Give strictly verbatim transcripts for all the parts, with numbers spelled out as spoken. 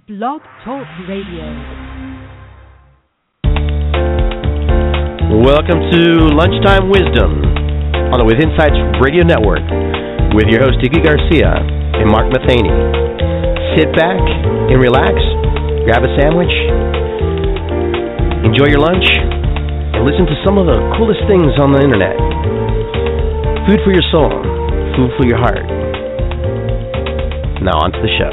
Blog Talk Radio. Welcome to Lunchtime Wisdom on the With Insights Radio Network with your host, Iggy Garcia and Mark Matheny. Sit back and relax, grab a sandwich, enjoy your lunch, and listen to some of the coolest things on the internet. Food for your soul, food for your heart. Now on to the show.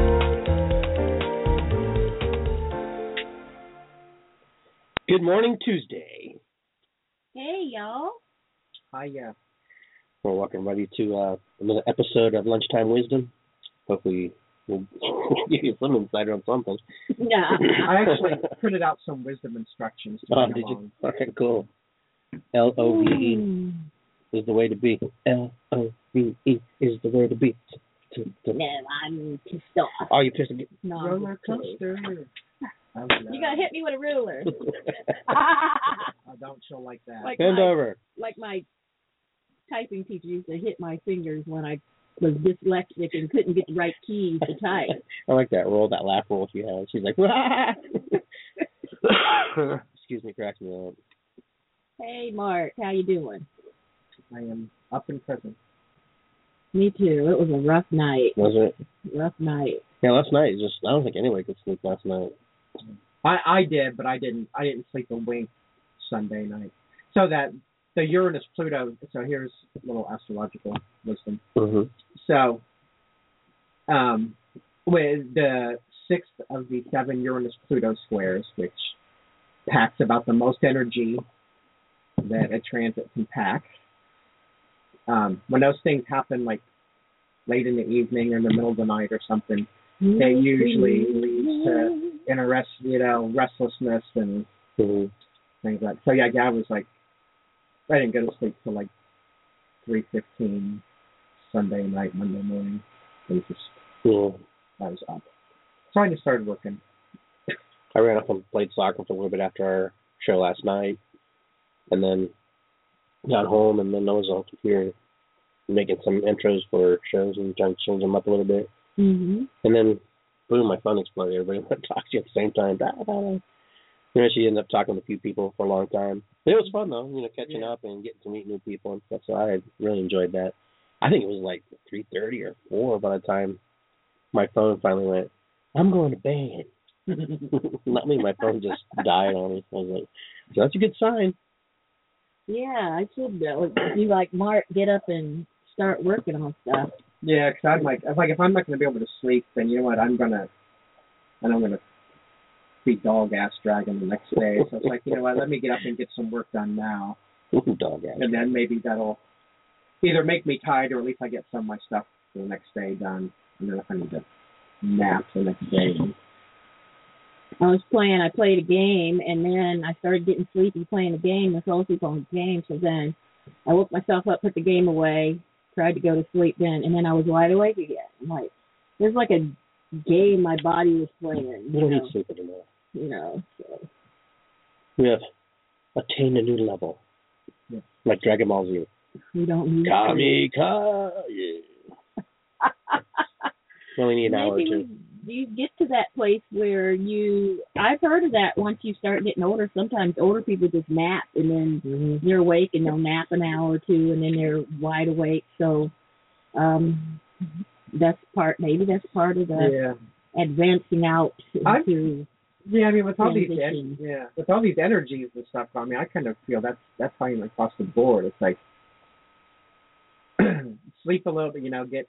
Good morning, Tuesday. Hey, y'all. Hi, yeah. Well, welcome, everybody, to uh, another episode of Lunchtime Wisdom. Hopefully, we'll give you some insight on something. Yeah. I actually printed out some wisdom instructions to Oh, bring did along. you? All right, cool. L O V E is the way to be. L O V E is the way to be. No, I'm pissed off. Oh, you pissed off? No, I'm Roller just kidding. coaster. You gotta hit me with a ruler. I don't show like that. like Bend my, over. Like my typing teacher used to hit my fingers when I was dyslexic and couldn't get the right keys to type. I like that roll, that laugh roll she has. She's like, excuse me, cracks me up. Hey, Mark, how you doing? I am up and present. Me too. It was a rough night. Was it? Rough night. Yeah, last night, just I don't think anybody could sleep last night. I, I did, but I didn't. I didn't sleep a wink Sunday night. So that the Uranus Pluto. So here's a little astrological wisdom. Mm-hmm. So, um, with the sixth of the seven Uranus Pluto squares, which packs about the most energy that a transit can pack. Um, when those things happen, like late in the evening or in the middle of the night or something, it usually leads to interest, you know, restlessness and Mm-hmm. things like that. So yeah, I was like, I didn't go to sleep till like three fifteen Sunday night, Monday morning. It was just, Yeah. I was up. So I just started working. I ran up and played soccer for a little bit after our show last night, and then got home, and then I was on the computer making some intros for shows and trying to change them up a little bit. Mm-hmm. And then, boom, my phone exploded. Everybody wanted to talk to you at the same time. Da, da, da. You know, she ended up talking to a few people for a long time. But it was fun, though, you know, catching Yeah. up and getting to meet new people and stuff. So I really enjoyed that. I think it was like three thirty or four by the time my phone finally went, I'm going to bed. Not me, my phone just died on me. I was like, so that's a good sign. Yeah, I should go. You like Mark, get up and start working on stuff. Yeah, because I'm like, I'm like, if I'm not going to be able to sleep, then you know what, I'm gonna, and I'm gonna be dog ass dragging the next day. So it's like, you know what, let me get up and get some work done now, Dog ass. and then maybe that'll either make me tired or at least I get some of my stuff for the next day done. And then if I need to nap the next day. I was playing, I played a game, and then I started getting sleepy playing the game, and fell asleep on the game, so then I woke myself up, put the game away, tried to go to sleep then, and then I was wide awake again. I'm like, there's like a game my body was playing, You you don't know, need sleep anymore. you know, so. We have attained a new level. Yeah. Like Dragon Ball Z. We don't need Kami Ka. Yeah. We only need an hour or Maybe two. you get to that place where you, I've heard of that once you start getting older, sometimes older people just nap and then Mm-hmm. they're awake and they'll nap an hour or two and then they're wide awake. So um, that's part, maybe that's part of the Yeah. advancing out I'm- into, Yeah, I mean, with all these, Transition. en- yeah, with all these energies and stuff, I mean, I kind of feel that's that's how you across the board. It's like sleep a little bit, you know, get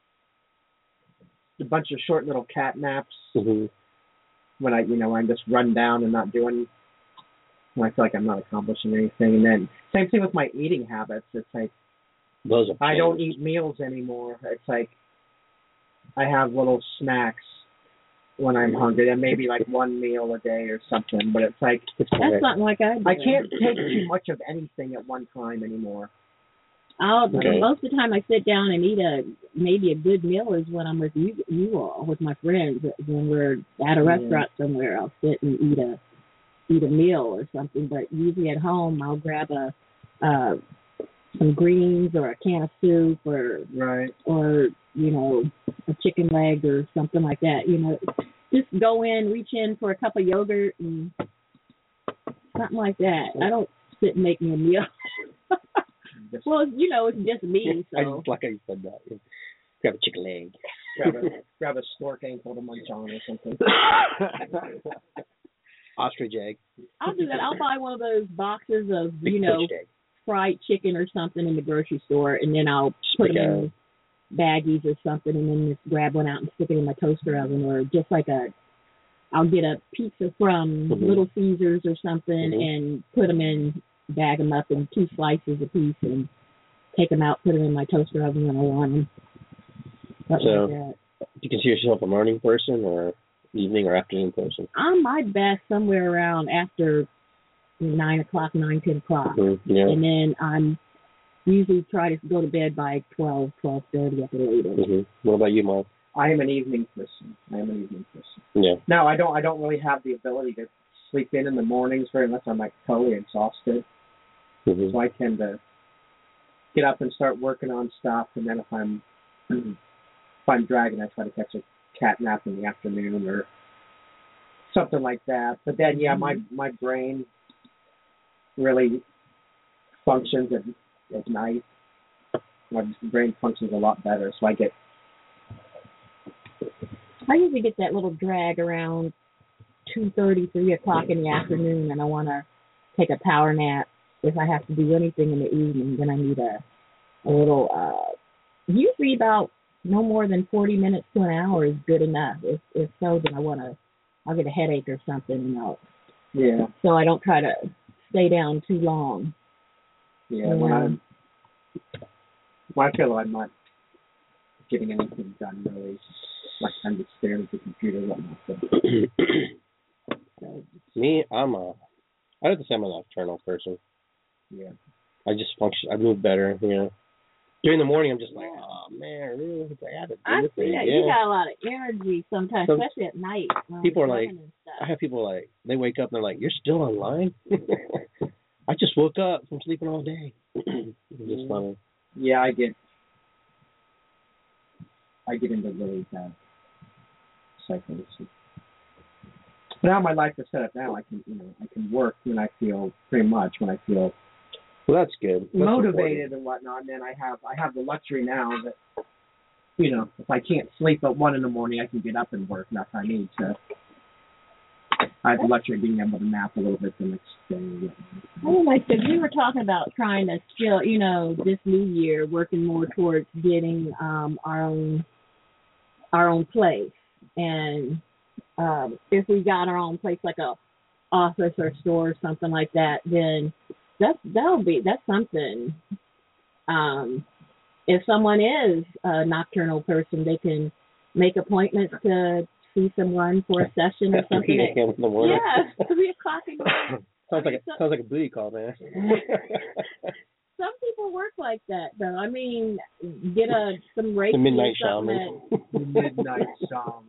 a bunch of short little cat naps Mm-hmm. when I, you know, I'm just run down and not doing. When I feel like I'm not accomplishing anything, and then same thing with my eating habits. It's like Those are I don't eat meals anymore. It's like I have little snacks when I'm hungry, and maybe like one meal a day or something. But it's like It's that's correct. something like I do. I can't take too much of anything at one time anymore. I'll, Okay. Most of the time I sit down and eat a, maybe a good meal is when I'm with you, you all, with my friends. When we're at a Yeah. restaurant somewhere, I'll sit and eat a, eat a meal or something. But usually at home, I'll grab a, uh, some greens or a can of soup or, Right. or, you know, a chicken leg or something like that. You know, just go in, reach in for a cup of yogurt and something like that. I don't sit and make me a meal. Well, you know, it's just me. So. I just like how you said that. Grab a chicken leg. Grab a, grab a stork ankle to munch on or something. Ostrich egg. I'll do that. I'll buy one of those boxes of, Big you know, egg. fried chicken or something in the grocery store, and then I'll put them in baggies or something, and then just grab one out and stick it in my toaster oven, or just like a, I'll get a pizza from mm-hmm. Little Caesars or something, mm-hmm. and put them in, bag them up in two slices a piece, and take them out, put them in my toaster oven when I want them. Something so, like that. Do you consider yourself a morning person or evening or afternoon person? I'm my best somewhere around after nine o'clock, nine ten o'clock, mm-hmm. yeah. and then I'm usually try to go to bed by twelve, twelve thirty at the latest. Mm-hmm. What about you, Mark? I am an evening person. I am an evening person. Yeah. Now I don't. I don't really have the ability to sleep in in the mornings very much. I'm like totally exhausted, mm-hmm. so I tend to get up and start working on stuff, and then if I'm if I'm dragging, I try to catch a cat nap in the afternoon or something like that. But then, yeah, my my brain really functions at at night. My brain functions a lot better, so I get. I usually get that little drag around two thirty, three o'clock in the afternoon, and I want to take a power nap. If I have to do anything in the evening, then I need a a little. Uh, usually about no more than forty minutes to an hour is good enough. If if so, then I want to. I'll get a headache or something, and I'll. Yeah. So I don't try to stay down too long. Yeah. When I'm. When I feel I'm not getting anything done, really, like I'm just staring at the computer. Whatnot. So. Me, I'm a. I have to say I'm a nocturnal person. Yeah. I just function. I move better. You know. During the morning, I'm just like, oh man, really? I have to do I this see thing. that. Yeah. You got a lot of energy sometimes, Some, especially at night. People are like, I have people like, they wake up and they're like, you're still online? I just woke up from sleeping all day. It's just funny. Yeah, I get, I get into really bad cycles. But how my life is set up now, I can, you know, I can work when I feel pretty much when I feel. Well, that's good. That's motivated important. and whatnot, and then I have I have the luxury now that, you know, if I can't sleep at one in the morning, I can get up and work. And if I need to, I have the luxury of being able to nap a little bit the next day. Oh, like, because we were talking about trying to still, you know, this new year, working more towards getting um, our own our own place, and um, if we got our own place, like a office or store or something like that, then. That's that'll be that's something. Um, if someone is a nocturnal person, they can make appointments to see someone for a session or something. three a.m. in the morning. Yeah, three o'clock in the morning. sounds like a, sounds like a booty call, man. Some people work like that, though. I mean, get a some Reiki the midnight or shaman. That... the midnight shaman.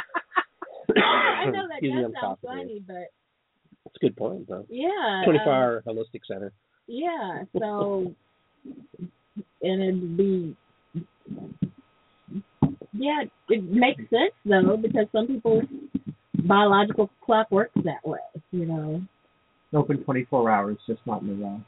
I know that Excuse me, does I'm sound coughing funny, but. That's a good point, though. Yeah. twenty-four hour um, holistic center. Yeah, so, and it'd be, yeah, it makes sense, though, because some people's biological clock works that way, you know. Open twenty-four hours, just not in the wrong.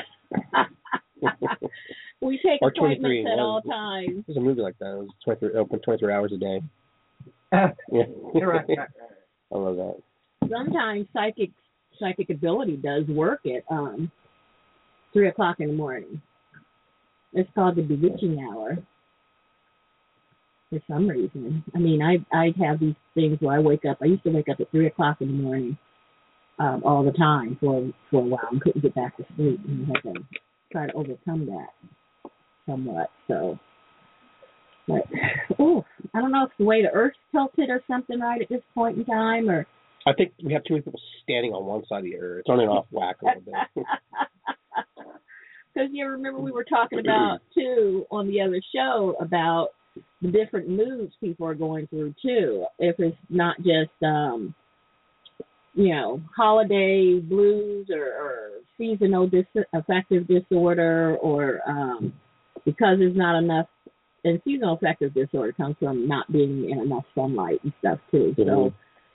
We take or appointments at yeah, all times. There's a movie like that. It was twenty-three, open twenty-three hours a day. Uh, yeah. You're right. I love that. Sometimes psychic psychic ability does work at um three o'clock in the morning. It's called the bewitching hour. For some reason, I mean, I I have these things where I wake up. I used to wake up at three o'clock in the morning, um, all the time for for a while and couldn't get back to sleep, and I had to try to overcome that somewhat. So, but oh, I don't know if the way the Earth's tilted or something right at this point in time, or. I think we have too many people standing on one side of the earth. It's on and off whack a little bit. Because you remember we were talking about, too, on the other show, about the different moods people are going through, too. If it's not just, um, you know, holiday blues or, or seasonal dis- affective disorder or um, because there's not enough, and seasonal affective disorder comes from not being in enough sunlight and stuff, too. Mm-hmm. So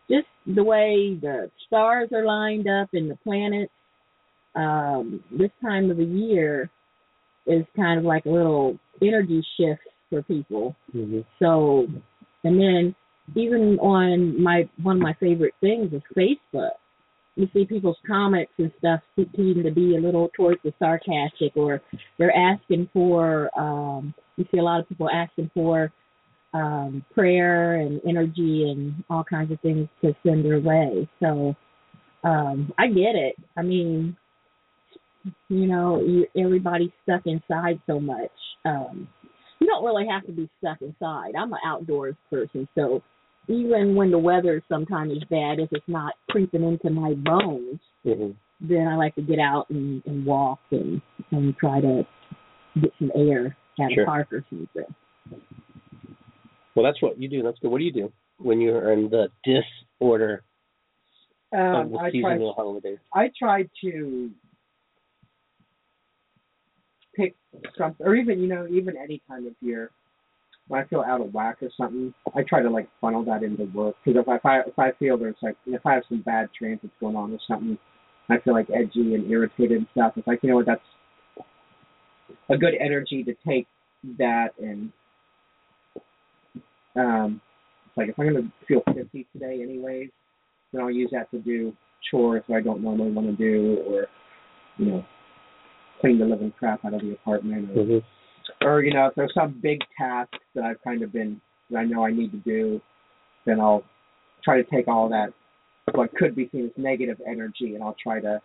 just the way the stars are lined up and the planets. Um, this time of the year is kind of like a little energy shift for people. Mm-hmm. So, and then even on my one of my favorite things is Facebook. You see people's comments and stuff seem to be a little towards the sarcastic, or they're asking for. Um, you see a lot of people asking for um, prayer and energy and all kinds of things to send their way. So um, I get it. I mean, you know, you, everybody's stuck inside so much. Um, you don't really have to be stuck inside. I'm an outdoors person, so even when the weather sometimes is bad, if it's not creeping into my bones, mm-hmm. then I like to get out and, and walk and, and try to get some air at Sure. a park or something. Well, that's what you do. That's good. What do you do when you're in the disorder Um, of the I tried, seasonal holidays? I tried to pick something, or even, you know, even any time of year, when I feel out of whack or something, I try to, like, funnel that into work. Because if I, if I feel there's, like, if I have some bad transits going on or something, I feel, like, edgy and irritated and stuff, it's like, you know what, that's a good energy to take that and, um, it's like, if I'm going to feel fifty today anyways, then I'll use that to do chores that I don't normally want to do, or, you know, clean the living crap out of the apartment, or, Mm-hmm. or you know, if there's some big task that I've kind of been, that I know I need to do, then I'll try to take all that, what could be seen as negative energy, and I'll try to,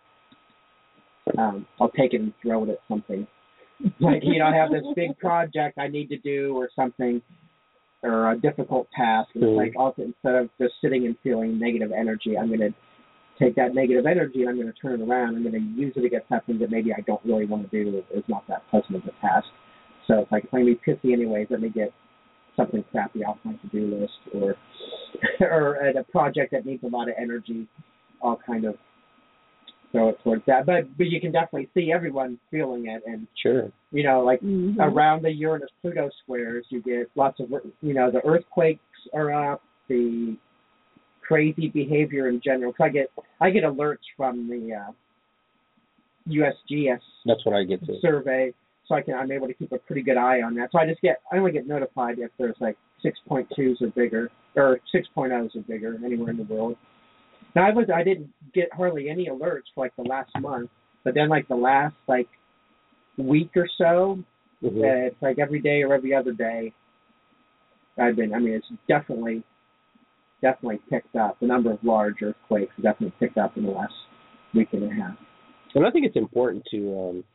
um, I'll take it and throw it at something. Like, you know, I have this big project I need to do or something, or a difficult task, and Mm-hmm. it's like, also, instead of just sitting and feeling negative energy, I'm going to take that negative energy and I'm going to turn it around. I'm going to use it against something that maybe I don't really want to do. It's not that pleasant of a task. So it's like, if I'm going to be pissy anyways, let me get something crappy off my to-do list, or or at a project that needs a lot of energy, I'll kind of throw it towards that. But but you can definitely see everyone feeling it, and Sure. you know, like Mm-hmm. around the Uranus-Pluto squares, you get lots of, you know, the earthquakes are up, the crazy behavior in general. Cause I get I get alerts from the uh, U S G S That's what I get to. survey, so I can I'm able to keep a pretty good eye on that. So I just get I only get notified if there's like six point twos or bigger, or six point ohs or bigger anywhere in the world. Now I was I didn't get hardly any alerts for like the last month, but then like the last like week or so, Mm-hmm. uh, it's like every day or every other day. I've been I mean it's definitely definitely picked up. The number of large earthquakes has definitely picked up in the last week and a half. And I think it's important to um,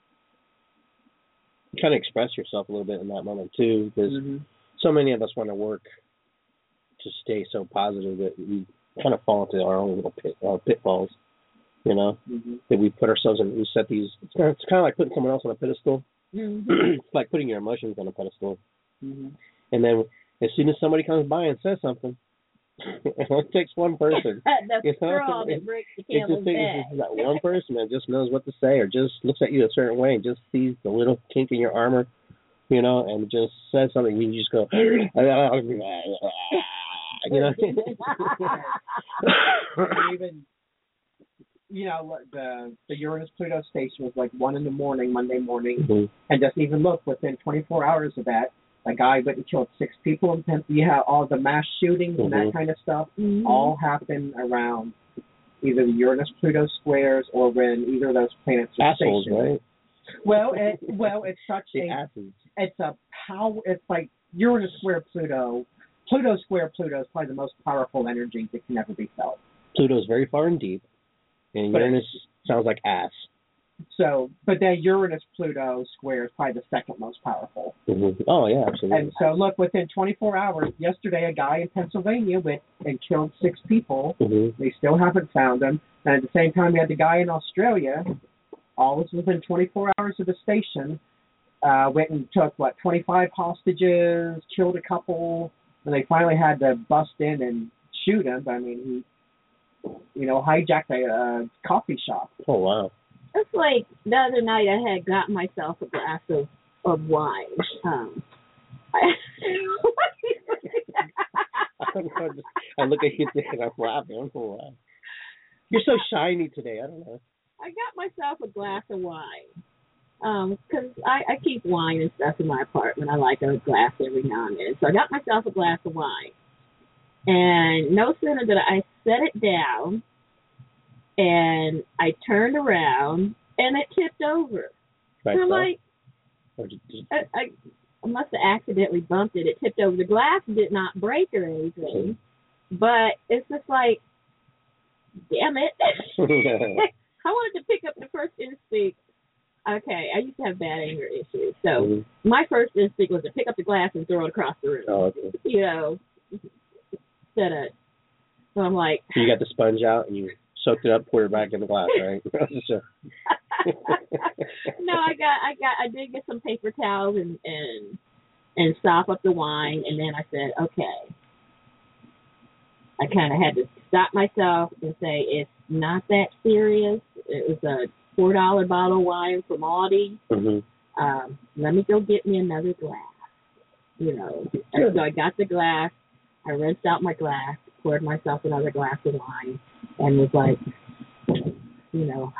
kind of express yourself a little bit in that moment too, because Mm-hmm. so many of us want to work to stay so positive that we kind of fall into our own little pit, uh, pitfalls, you know, Mm-hmm. that we put ourselves in. We set these. It's kind of, it's kind of like putting someone else on a pedestal. Mm-hmm. It's like putting your emotions on a pedestal, Mm-hmm. and then as soon as somebody comes by and says something, it takes one person. That's You know, straw it- that breaks the It camel's just takes back. it's that one person that just knows what to say, or just looks at you a certain way and just sees the little kink in your armor, you know, and just says something. You just go, you know. And even, you know, the the Uranus-Pluto station was like one in the morning, Monday morning, Mhm. and just even look, within twenty-four hours of that, a guy went and killed six people in Penn. You have all the mass shootings and Mhm. that kind of stuff, Mhm. all happen around either the Uranus-Pluto squares or when either of those planets are Assholes, stationed. right? Well, it, well, it's such The a asses. it's a power. It's like Uranus square Pluto. Pluto square Pluto is probably the most powerful energy that can ever be felt. Pluto's very far and deep, and But- Uranus sounds like ass. So, but then Uranus Pluto square is probably the second most powerful. Mm-hmm. Oh yeah, absolutely. And so, look, within twenty-four hours, yesterday, a guy in Pennsylvania went and killed six people. Mm-hmm. They still haven't found him. And at the same time, we had the guy in Australia. All was within twenty-four hours of the station. Uh, went and took what twenty-five hostages, killed a couple, and they finally had to bust in and shoot him. I mean, he, you know, hijacked a uh, coffee shop. Oh wow. It's like the other night I had got myself a glass of, of wine. Um, I, I don't know. Just, I look at you and I'm laughing. I don't know why. You're so shiny today. I don't know. I got myself a glass of wine. Um, 'cause I, I keep wine and stuff in my apartment. I like a glass every now and then. So I got myself a glass of wine. And no sooner did I set it down and I turned around and it tipped over. Right, and I'm so? like, Or did you- I, I, I must have accidentally bumped it. It tipped over. The glass did not break or anything. But it's just like, damn it. I wanted to pick up the first instinct. Okay, I used to have bad anger issues. So mm-hmm. my first instinct was to pick up the glass and throw it across the room. Oh, okay. You know, instead of, so I'm like. So you got the sponge out and you soaked it up, poured it back in the glass, right? So. No, I got, I got, I did get some paper towels and, and, and sop up the wine. And then I said, okay. I kind of had to stop myself and say, it's not that serious. It was a four dollar bottle of wine from Aldi. Mm-hmm. Um, let me go get me another glass. You know, and so I got the glass. I rinsed out my glass, poured myself another glass of wine, and was like, you know,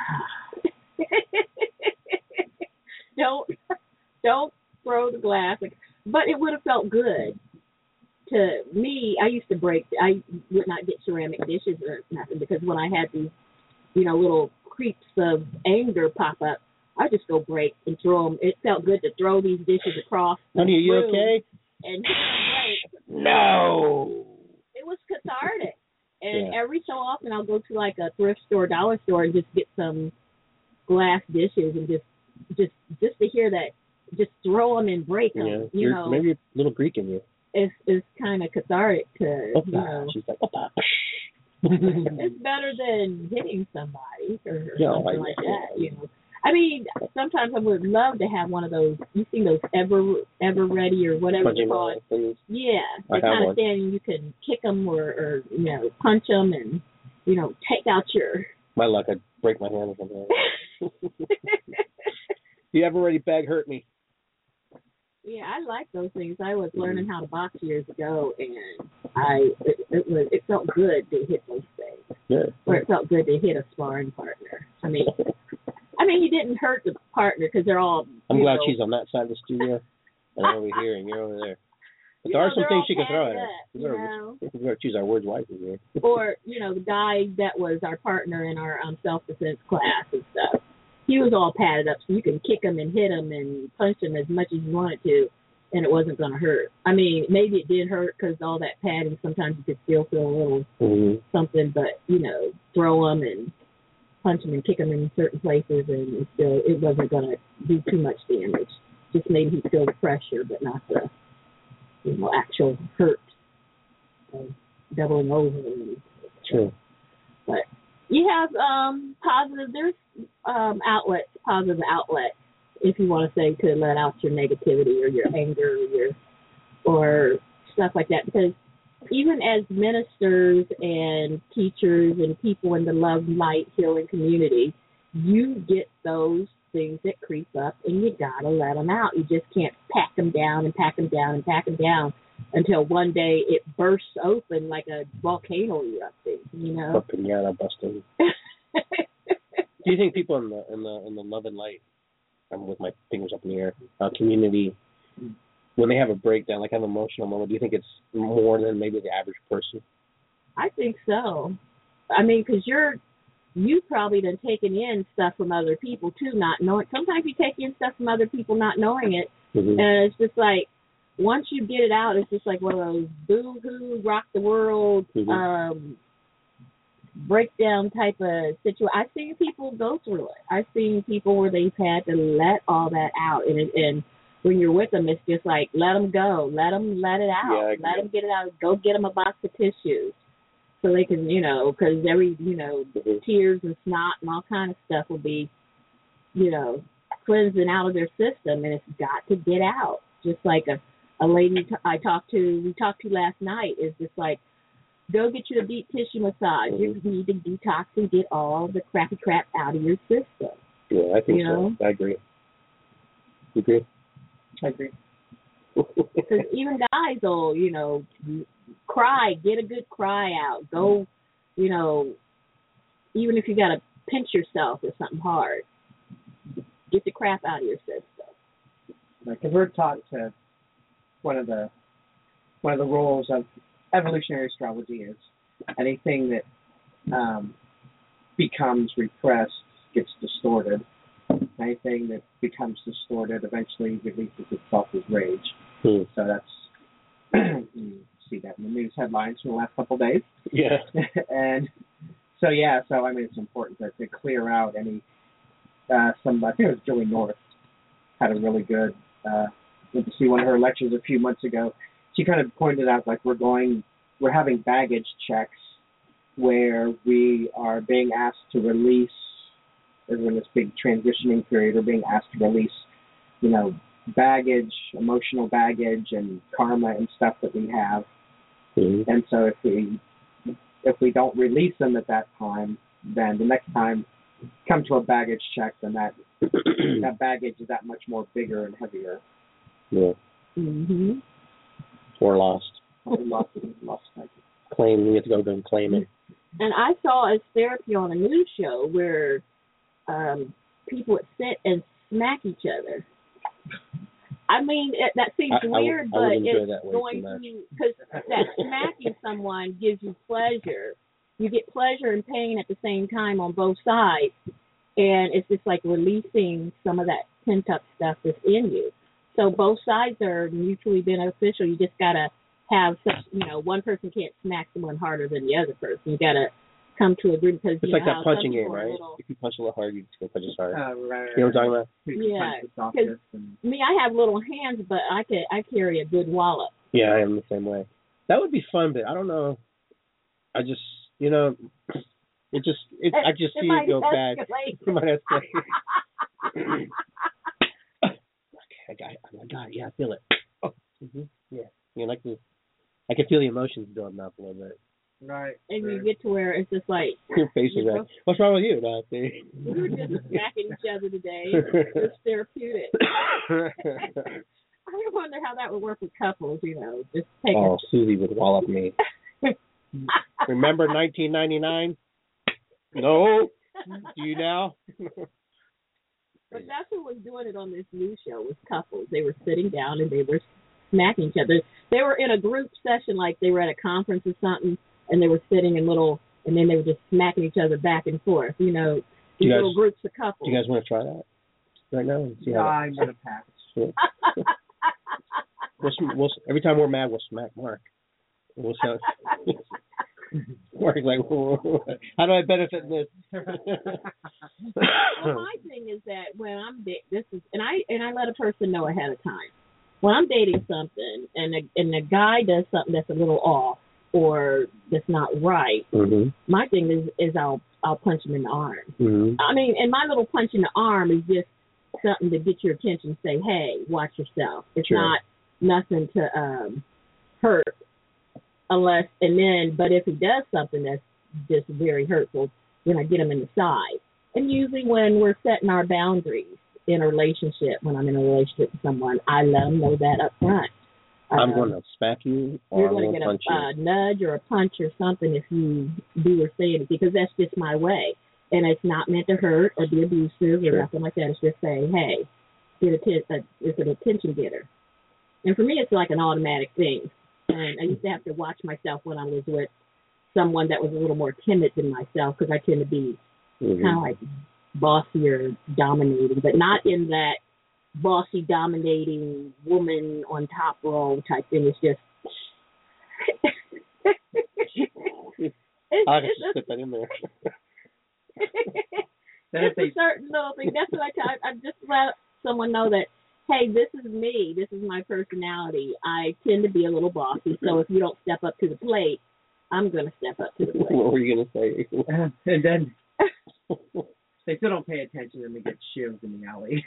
don't don't throw the glass. But it would have felt good. To me, I used to break, I would not get ceramic dishes or nothing because when I had these, you know, little creeps of anger pop up, I just go break and throw them. It felt good to throw these dishes across. Honey, are you room okay? And break. No. It was cathartic. And yeah. every so often I'll go to like a thrift store, dollar store, and just get some glass dishes and just, just, just to hear that, just throw them and break them. Yeah. You You're, know, maybe a little Greek in you. It's it's kind of cathartic to, Opa. you know. She's like, Opa. It's better than hitting somebody or, or yeah, something I, like that, you know. I mean, sometimes I would love to have one of those. You see those ever ever ready or whatever you call it. Things. Yeah, they kind of stand. You can kick them or, or you know punch them and you know take out your. My luck, I'd break my hand or something. The ever ready bag hurt me. Yeah, I like those things. I was learning how to box years ago, and I it, it was it felt good to hit those things. Yeah. Or it felt good to hit a sparring partner. I mean, I mean, you didn't hurt the partner because they're all. I'm glad know, she's on that side of the studio, and I'm over here, and you're over there. But there know, are some things she can throw at us. You know? We got to choose our words wisely here. Or you know, the guy that was our partner in our um, self-defense class and stuff. He was all padded up, so you can kick him and hit him and punch him as much as you wanted to, and it wasn't going to hurt. I mean, maybe it did hurt because all that padding, sometimes you could still feel a little mm-hmm. something, but, you know, throw him and punch him and kick him in certain places, and still it wasn't going to do too much damage. Just maybe he'd feel the pressure, but not the, you know, actual hurt of doubling over. Sure. But you have um, positive, there's um, outlets, positive outlets, if you want to say, to let out your negativity or your anger or your, or stuff like that. Because even as ministers and teachers and people in the love, light, healing community, you get those things that creep up and you got to let them out. You just can't pack them down and pack them down and pack them down until one day it bursts open like a volcano erupting, you know? Or pinata busting. Do you think people in the in the in the love and light, I'm with my fingers up in the air, uh, community, when they have a breakdown, like an emotional moment, do you think it's more than maybe the average person? I think so. I mean, because you're, you've probably done taken in stuff from other people too, not knowing. Sometimes you take in stuff from other people not knowing it, mm-hmm. and it's just like, once you get it out, it's just like one of those boo-hoo, rock the world, mm-hmm. um, breakdown type of situation. I've seen people go through it. I've seen people where they've had to let all that out. And, and when you're with them, it's just like, let them go. Let them let it out. Yeah, let them get it out. Go get them a box of tissues so they can, you know, because every, you know, mm-hmm. tears and snot and all kind of stuff will be, you know, cleansing out of their system. And it's got to get out. Just like a A lady I talked to, we talked to last night, is just like, go get you a deep tissue massage. You need to detox and get all the crappy crap out of your system. Yeah, I think you so. know? I agree. You agree? I agree. Because even guys will, you know, cry, get a good cry out. Go, you know, even if you got to pinch yourself with something hard, get the crap out of your system. Because we're taught to, one of the one of the roles of evolutionary astrology is anything that um, becomes repressed gets distorted. Anything that becomes distorted eventually releases itself as rage. Hmm. So that's, you see that in the news headlines for the last couple of days. Yeah. And so, yeah, so I mean, it's important to, to clear out any, uh, some, I think it was Julie North had a really good, uh, went to see one of her lectures a few months ago. She kind of pointed out, like, we're going, we're having baggage checks where we are being asked to release, as in this big transitioning period, we're being asked to release, you know, baggage, emotional baggage and karma and stuff that we have. Mm-hmm. And so if we if we don't release them at that time, then the next time come to a baggage check, then that that baggage is that much more bigger and heavier. Yeah. Mm-hmm. Or lost. lost, lost claim. We have to go and claim it. And I saw a therapy on a news show where um, people would sit and smack each other. I mean, it, that seems I, weird, I, I but it's that going to, because that smacking someone gives you pleasure. You get pleasure and pain at the same time on both sides. And it's just like releasing some of that pent up stuff that's in you. So both sides are mutually beneficial. You just got to have such, you know, one person can't smack someone harder than the other person. You got to come to agree because it's you like know that punching game, a right? little... If you punch a little hard, you just go punch as hard. Uh, right, you know what I'm talking about? Yeah, because and... me, I have little hands, but I can I carry a good wallop. Yeah, I am the same way. That would be fun, but I don't know. I just, you know, it just, it, I just it see it go escalate. bad. It might escalate. I got it. I got it. Yeah, I feel it. Oh, mm-hmm. Yeah. You know, like the, I can feel the emotions building up a little bit. Right. And right. you get to where it's just like your face is like, what's wrong with you? No, see. We were just smacking each other today. It's therapeutic. I wonder how that would work with couples. You know, just take. Oh, a... Susie would wallop me. Remember nineteen ninety-nine? No. Do you now? But that's who was doing it on this news show was couples. They were sitting down and they were smacking each other. They were in a group session, like they were at a conference or something, and they were sitting in little, and then they were just smacking each other back and forth. You know, these guys, little groups of couples. Do you guys want to try that right now? And see no, how I'm gonna pass. we'll, we'll, every time we're mad, we'll smack Mark. We'll sound, Mark's like, how do I benefit in this? Well, my thing is that when I'm da- this is and I and I let a person know ahead of time when I'm dating something and a, and a guy does something that's a little off or that's not right. Mm-hmm. My thing is is I'll I'll punch him in the arm. Mm-hmm. I mean, and my little punch in the arm is just something to get your attention. Say, hey, watch yourself. It's sure. not nothing to um, hurt. Unless, and then, but if he does something that's just very hurtful, then I get him in the side. And usually when we're setting our boundaries in a relationship, when I'm in a relationship with someone, I let them know that up front. I'm um, going to smack you or you're I'm going to get a uh, nudge or a punch or something if you do or say it, because that's just my way. And it's not meant to hurt or be abusive sure. or nothing like that. It's just saying, hey, get a, a, it's an attention getter. And for me, it's like an automatic thing. And I used to have to watch myself when I was with someone that was a little more timid than myself, because I tend to be mm-hmm. kind of like bossy or dominating, but not in that bossy, dominating woman on top role type thing. It's just it's, I just put that in there. It's a certain little thing. That's what I tell. I just let someone know that, hey, this is me. This is my personality. I tend to be a little bossy, so if you don't step up to the plate, I'm going to step up to the plate. What were you going to say? And then they still don't pay attention and they get shivved in the alley.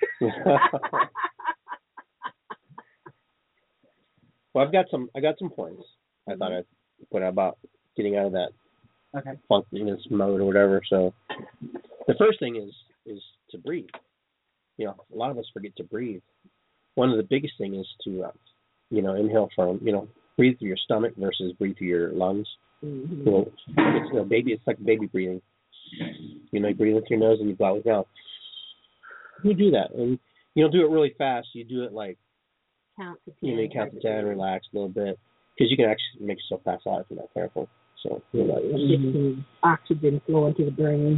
Well, I've got some. I got some points. I thought I'd put about getting out of that okay. funkiness mode or whatever. So the first thing is is to breathe. You know, a lot of us forget to breathe. One of the biggest things is to uh, you know, inhale from, you know, breathe through your stomach versus breathe through your lungs. Mm-hmm. You know, it's a baby. It's like baby breathing. You know, you breathe into your nose and you blow it out. You do that, and you don't do it really fast. You do it like, Count to ten. you know, you count to ten, relax a little bit, because you can actually make yourself pass out if you're not careful. So, you know, Get some oxygen flowing to the brain.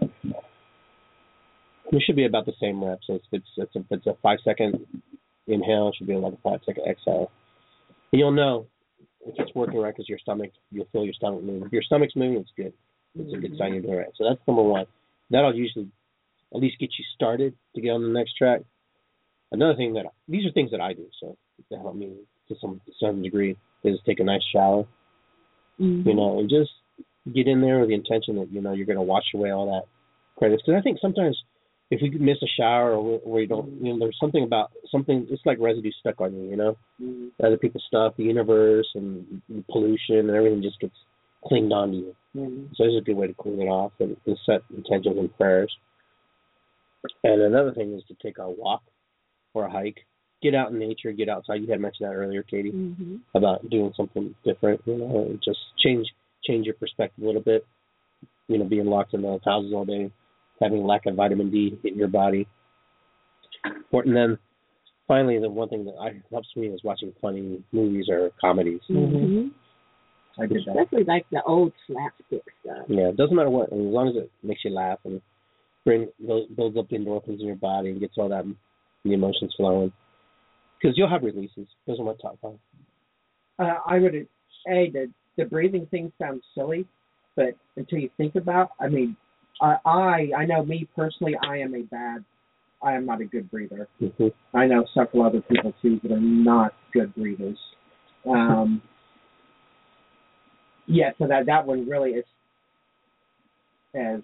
it should be about the same rep. So if it's, it's, a, if it's a five second inhale, it should be like a five second exhale. And you'll know if it's working right because your stomach, you'll feel your stomach moving. If your stomach's moving, it's good. It's mm-hmm. a good sign you're doing it right. So that's number one. That'll usually at least get you started to get on the next track. Another thing that, these are things that I do, so to help me to some, to some degree, is take a nice shower, mm-hmm. you know, and just get in there with the intention that, you know, you're going to wash away all that credits. Because I think sometimes if we miss a shower or where you don't, you know, there's something about, something, it's like residue stuck on you, you know, mm-hmm. other people's stuff, the universe and the pollution and everything just gets clinged onto you. Mm-hmm. So it's a good way to clean it off and, and set intentions and prayers. And another thing is to take a walk or a hike. Get out in nature, get outside. You had mentioned that earlier, Katie, mm-hmm. about doing something different, you know, and just change change your perspective a little bit. You know, being locked in those houses all day, having lack of vitamin D in your body. And then finally, the one thing that I, helps me is watching funny movies or comedies. Mm-hmm. I did that. Especially like the old slapstick stuff. Yeah, it doesn't matter what, as long as it makes you laugh and bring builds up the endorphins in your body and gets all that, the emotions flowing. Because you'll have releases. Those are my top five. Uh, I would say that the breathing thing sounds silly, but until you think about, I mean, uh, I I know me personally, I am a bad, I am not a good breather. Mm-hmm. I know several other people too that are not good breathers. Um, yeah, so that that one really is as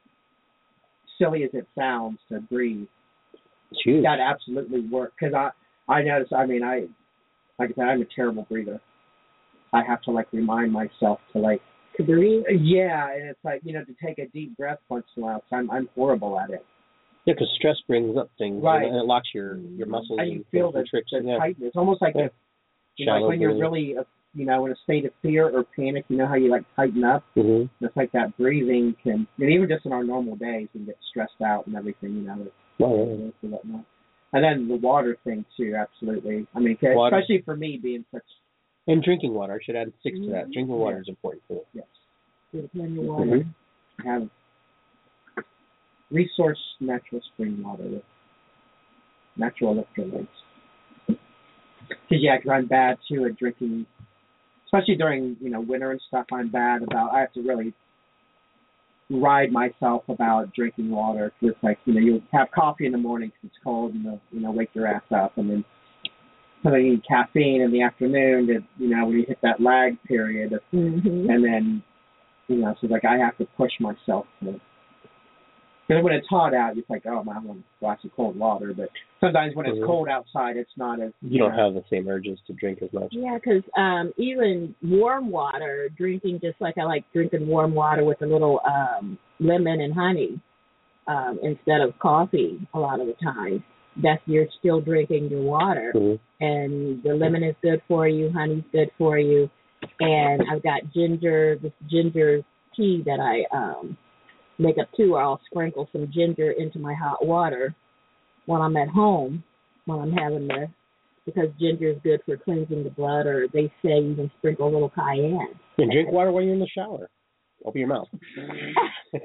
silly as it sounds to breathe. It's huge. That absolutely works because I. I notice, I mean, I, like I said, I'm a terrible breather. I have to, like, remind myself to, like, to breathe? Yeah, and it's like, you know, to take a deep breath once in a while. So I'm, I'm horrible at it. Yeah, because stress brings up things. Right. And it locks your, your muscles and and you feel the, tricks. the yeah. tightness. Almost like, yeah. if, you know, like when you're really, uh, you know, in a state of fear or panic, you know how you, like, tighten up? Mm-hmm. It's like that breathing can, and even just in our normal days, we get stressed out and everything, you know. Oh, yeah. And whatnot. And then the water thing, too, absolutely. I mean, especially for me being such... And drinking water. I should add six to that. Drinking water yeah. is important, too. Yes. Plenty of water. Mm-hmm. Have resource natural spring water with natural electrolytes. Because, yeah, because I'm bad, too, at drinking... Especially during, you know, winter and stuff, I'm bad about... I have to really ride myself about drinking water. It's like, you know, you have coffee in the morning because it's cold and it'll, you know, wake your ass up, and then so you need caffeine in the afternoon to, you know, when you hit that lag period, mm-hmm. and then, you know, so like I have to push myself to. Because when it's hot out, it's like, oh, man, I want a glass of cold water. But sometimes when it's mm-hmm. cold outside, it's not as... You, you don't know, have the same urges to drink as much. Yeah, because um, even warm water, drinking just like I like drinking warm water with a little um, lemon and honey um, instead of coffee a lot of the time. That's you're still drinking your water. Mm-hmm. And the lemon is good for you, honey's good for you. And I've got ginger, this ginger tea that I... Um, make up too, or I'll sprinkle some ginger into my hot water when I'm at home, when I'm having the, because ginger is good for cleansing the blood, or they say you can sprinkle a little cayenne. And drink water while you're in the shower. Open your mouth. But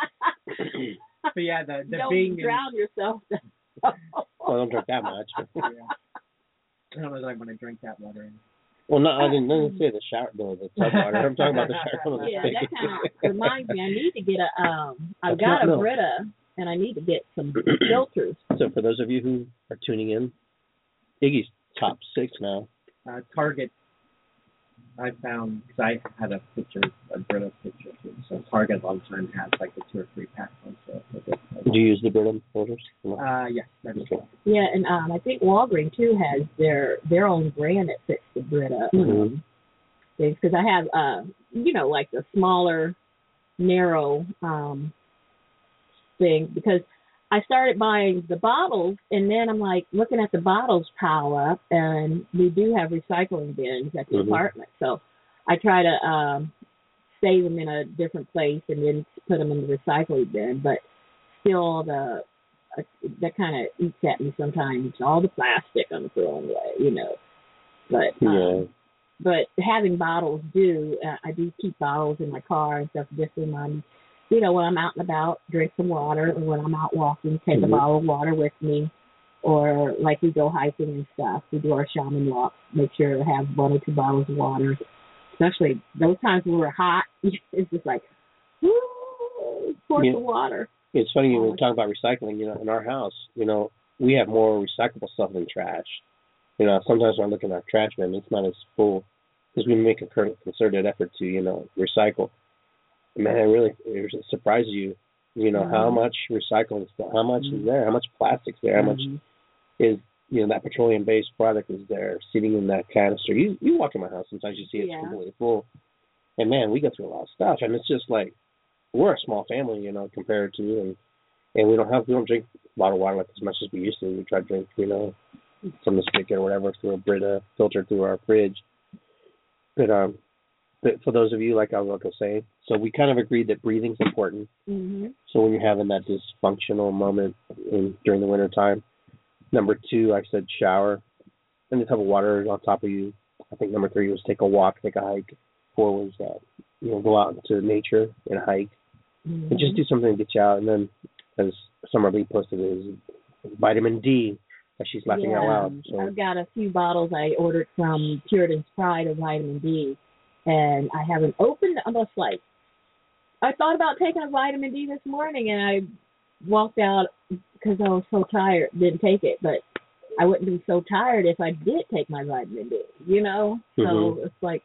yeah, the, the don't being drown in... yourself. Well, don't drink that much. Yeah. I don't know if I want to drink that water. Well, no, I didn't, I didn't say the shower, no, the tub water. I'm talking about the shower. Yeah, that kind of reminds me. I need to get a. Um, I've got a Brita, and I need to get some filters. So, for those of you who are tuning in, Iggy's top six now. Uh, Target. I found because I had a picture, a Brita picture. So Target a lot of time has like the two or three pack ones. So do you use the Brita filters? No. Uh, yes, that is cool. Yeah, and um, I think Walgreens too has their their own brand that fits the Brita mm-hmm. things. Because I have, uh, you know, like the smaller, narrow um, things. Because I started buying the bottles, and then I'm like looking at the bottles pile up, and we do have recycling bins at the Mhm. apartment. So I try to um, save them in a different place and then put them in the recycling bin. But still, the uh, that kind of eats at me sometimes. All the plastic I'm throwing away, you know. But um, Yeah. but having bottles do, uh, I do keep bottles in my car and stuff just to remind me, you know, when I'm out and about, drink some water, or when I'm out walking, take Mhm. a bottle of water with me, or like we go hiking and stuff, we do our shaman walks, make sure to have one or two bottles of water, especially those times when we're hot, it's just like, woo, pour Yeah. some water. It's funny when we talk about recycling. You know, in our house, you know, we have more recyclable stuff than trash. You know, sometimes when I look in our trash bin, it's not as full because we make a cur- concerted effort to, you know, recycle. Man, it really it surprises you, you know, Mhm. how much recycling stuff, how much Mhm. is there, how much plastic's there, how much Mhm. is, you know, that petroleum-based product is there sitting in that canister. You you walk in my house, sometimes you see it's Yeah. completely full. And man, we go through a lot of stuff, and it's just like we're a small family, you know, compared to, and and we don't have we don't drink bottled water like as much as we used to. We try to drink, you know, from the spigot or whatever through a Brita filter through our fridge. But um, but for those of you, like I was going to say, so we kind of agreed that breathing's important. Mhm. So when you're having that dysfunctional moment in, during the winter time, number two, I said shower, and the type of water is on top of you. I think number three was take a walk, take a hike. Four was uh, you know, go out into nature and hike, Mhm. and just do something to get you out. And then, as Summer Lee posted, is vitamin D. As she's laughing yeah, out loud. So I've got a few bottles I ordered from Puritan's Pride of vitamin D, and I haven't opened. I'm just like, I thought about taking a vitamin D this morning, and I walked out because I was so tired. Didn't take it, but I wouldn't be so tired if I did take my vitamin D. You know, so Mhm. it's like,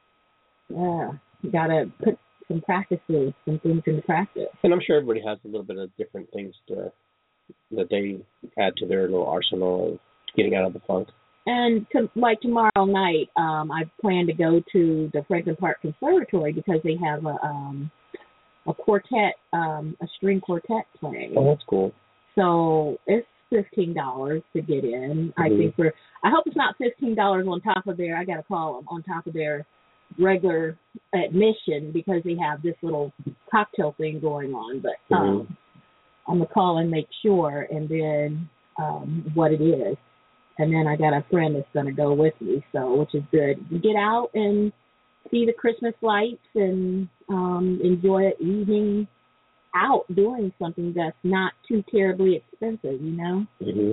yeah, you gotta put some practices, some things into practice. And I'm sure everybody has a little bit of different things to, that they add to their little arsenal of getting out of the funk. And to, like tomorrow night, um, I plan to go to the Franklin Park Conservatory because they have a um, a quartet, um, a string quartet playing. Oh, that's cool. So it's fifteen dollars to get in. Mm-hmm. I think for I hope it's not fifteen dollars on top of their. I got to call them on top of their regular admission because they have this little cocktail thing going on. But um, Mm-hmm. I'm gonna call and make sure, and then um, what it is. And then I got a friend that's going to go with me, so which is good. You get out and see the Christmas lights and um, enjoy an evening out doing something that's not too terribly expensive, you know? Mm-hmm.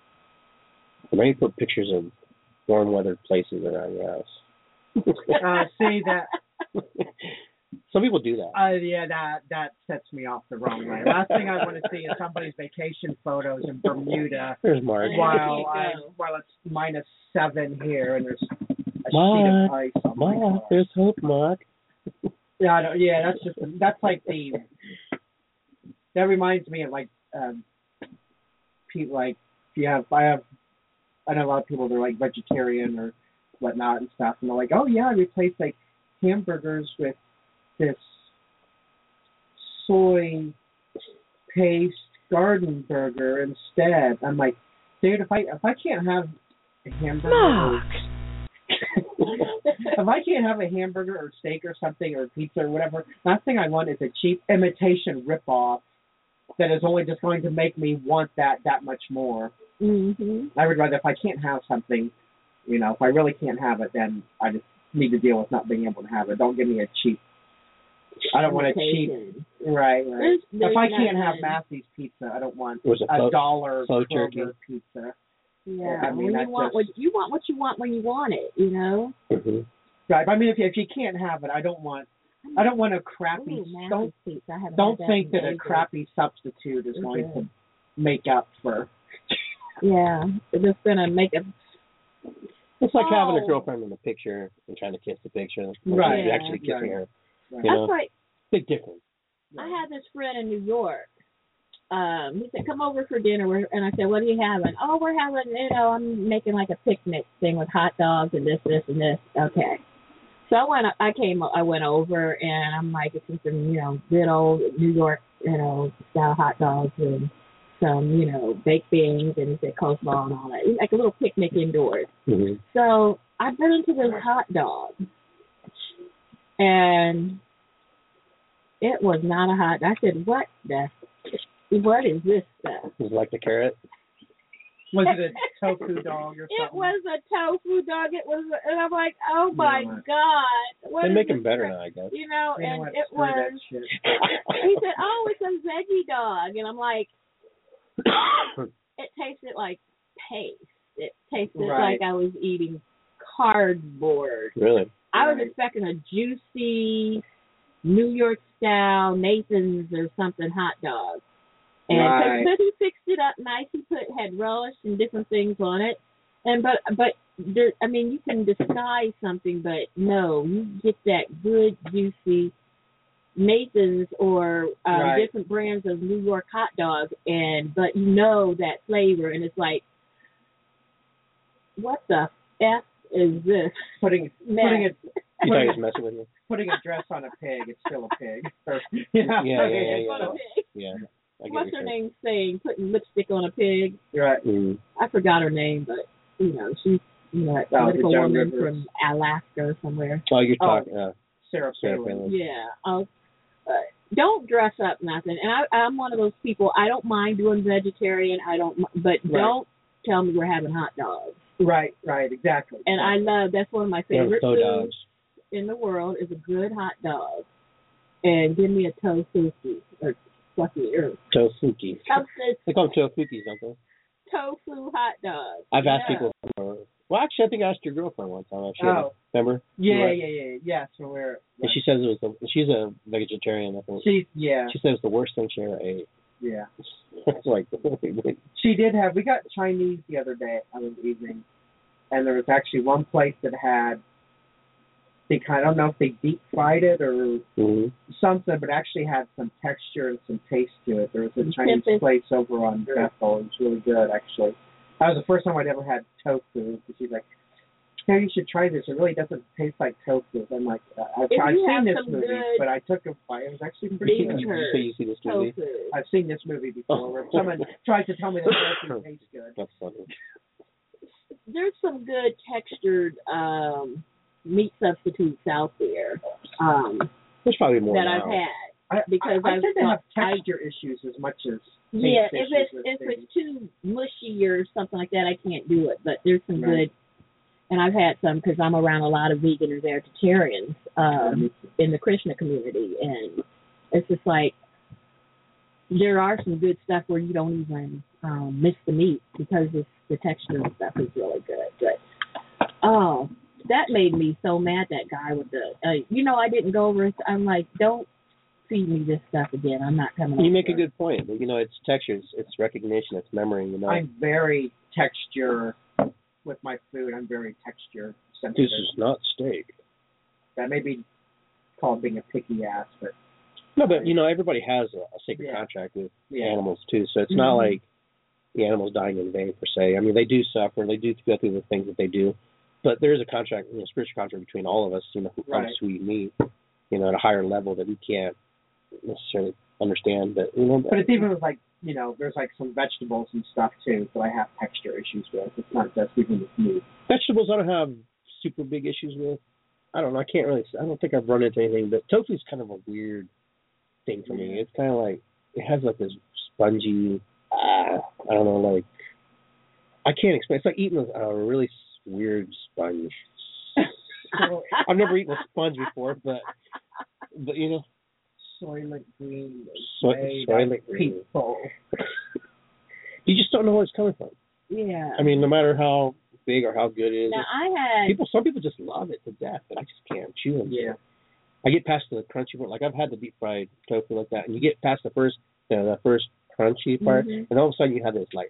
Maybe put pictures of warm weather places around your house. Uh, see that? Some people do that. Uh, yeah, that that sets me off the wrong way. Last thing I want to see is somebody's vacation photos in Bermuda There's Mark. while I go. while it's minus seven here and there's a Mark, sheet of ice on my Mark, car. there's hope, Mark. Yeah, I don't, yeah, that's just that's like the that reminds me of like um, people like if you have I have I know a lot of people that are like vegetarian or whatnot and stuff, and they're like, oh yeah, I replaced like hamburgers with this soy paste garden burger instead. I'm like, dude, if I if I can't have a hamburger, or, if I can't have a hamburger or steak or something or pizza or whatever, last thing I want is a cheap imitation ripoff that is only just going to make me want that that much more. Mm-hmm. I would rather, if I can't have something, you know, if I really can't have it, then I just need to deal with not being able to have it. Don't give me a cheap. I don't want a cheap. Right, right. There's, there's if I can't none. have Matthew's pizza, I don't want Was it a faux- dollar faux Kroger jerky? pizza. Yeah, I mean, when that's you want just- what you want what you want when you want it, you know. Mm-hmm. Right, but I mean, if you, if you can't have it, I don't want. I don't want a crappy. Ooh, Matthew's don't pizza. I haven't don't had think that that in a ages. crappy substitute is going Okay. to make up for. Yeah, it's just gonna make a. It's like having a Oh. girlfriend in the picture and trying to kiss the picture. Right. You're actually kissing Right. her. Right. You know? That's like Big difference. I had this friend in New York. Um, he said, "Come over for dinner," We're- and I said, "What are you having?" "Oh, we're having, you know, I'm making like a picnic thing with hot dogs and this, this, and this." Okay. So I went, I came, I went over, and I'm like, it's some, you know, good old New York, you know, style hot dogs, and some, you know, baked beans and he said coleslaw and all that. It was like a little picnic indoors. Mm-hmm. So I bit into this hot dog, and it was not a hot dog. I said, what the, what is this stuff? Was it like the carrot? Was it a tofu dog or something? It was a tofu dog. It was, and I'm like, oh my You know God. What They is make this them better crap? now, I guess. You know, You know and what? it Screw was, that shit. he said, oh, it's a veggie dog. And I'm like, it tasted like paste. It tasted Right. like I was eating cardboard. Really? I was Right. expecting a juicy New York style Nathan's or something hot dog. And Right. but he fixed it up nice. He put had relish and different things on it. And but but there, I mean, you can disguise something, but no, you get that good juicy Nathan's or uh, Right. different brands of New York hot dog, and but you know that flavor, and it's like, what the f is this? Putting Mess. putting a You thought he was messing with you? putting a dress on a pig, it's still a pig. Or, you know, Yeah, yeah, yeah, On a yeah. pig. Yeah. I get What's your her saying. name saying? Putting lipstick on a pig. Right. Mm. I forgot her name, but you know, she's you know, that Oh, the political Joan woman Rivers. from Alaska or somewhere. Oh, you're Oh. talking. Uh, Sarah Sarah Palin. Palin. Yeah. I'll, uh, don't dress up nothing. And I, I'm one of those people. I don't mind doing vegetarian. I don't, m- but Right. don't tell me we're having hot dogs. Right, right, exactly. And I love that's one of my they're favorite so foods dogs. in the world is a good hot dog. And give me a tofu or fluffy or Tofuki. something They call them tofukis, don't they? tofu hot dog. I've asked Yeah. people. Uh, well, actually, I think I asked your girlfriend one time. Actually, Oh. remember? Yeah, Right. yeah, yeah, yeah. So we're. And she says it was. The, she's a vegetarian. I think. She, yeah, She says it's the worst thing she ever ate. yeah. It's like. She did have. We got Chinese the other day on the evening, and there was actually one place that had. They kind. I don't know if they deep fried it or Mhm. something, but actually had some texture and some taste to it. There was a Chinese Tempest. place over on Bethel. It was really good, actually. That was the first time I'd ever had tofu. She's like, "Yeah, you should try this. It really doesn't taste like tofu." I'm like, uh, I've, If I've you seen have this some movie, good but I took a bite. It was actually pretty beef good. Did you say you see this movie? tofu. I've seen this movie before where someone tried to tell me that tofu tastes good. That's funny. There's some good textured um, meat substitutes out there um, There's probably more that now. I've had. I, Because I, I I've tend to have got- I- texture issues as much as Yeah, taste if issues it's with if things. it's too mushy or something like that, I can't do it. But there's some Right. good, and I've had some because I'm around a lot of vegan and vegetarians um, in the Krishna community, and it's just like there are some good stuff where you don't even um, miss the meat because it's, the texture and stuff is really good. But oh, that made me so mad. That guy with the, uh, you know, I didn't go over. it. I'm like, don't feed me this stuff again. I'm not coming. You over. make a good point. You know, it's textures, it's recognition, it's memory. You know, I'm very texture with my food. I'm very texture this sensitive. is not steak. That may be called being a picky ass, but No, but you know, everybody has a, a sacred Yeah. contract with yeah, animals too. So it's not Mhm. like the animals dying in vain per se. I mean, they do suffer. They do go through the things that they do, but there is a contract, you know, spiritual contract between all of us. You know, who Right. comes to eat meat, you know, at a higher level that we can't necessarily understand. But you know, but it's even with like you know, there's like some vegetables and stuff too that I have texture issues with. It's not just even with meat. vegetables I don't have super big issues with. I don't know. I can't really. I don't think I've run into anything. But tofu's kind of a weird thing for me. Yeah. It's kind of like it has like this spongy. Uh, I don't know. Like I can't explain. It's like eating a, a really s- weird sponge. I've never eaten a sponge before, but but you know, Soylent Green. Soy- Soylent Green. People. you just don't know where it's coming from. Yeah. I mean, no matter how big or how good it is, now I had people. Some people just love it to death, but I just can't chew them. Yeah. I get past the crunchy part. Like I've had the deep fried tofu like that, and you get past the first, you know, the first crunchy part, Mhm. and all of a sudden you have this like.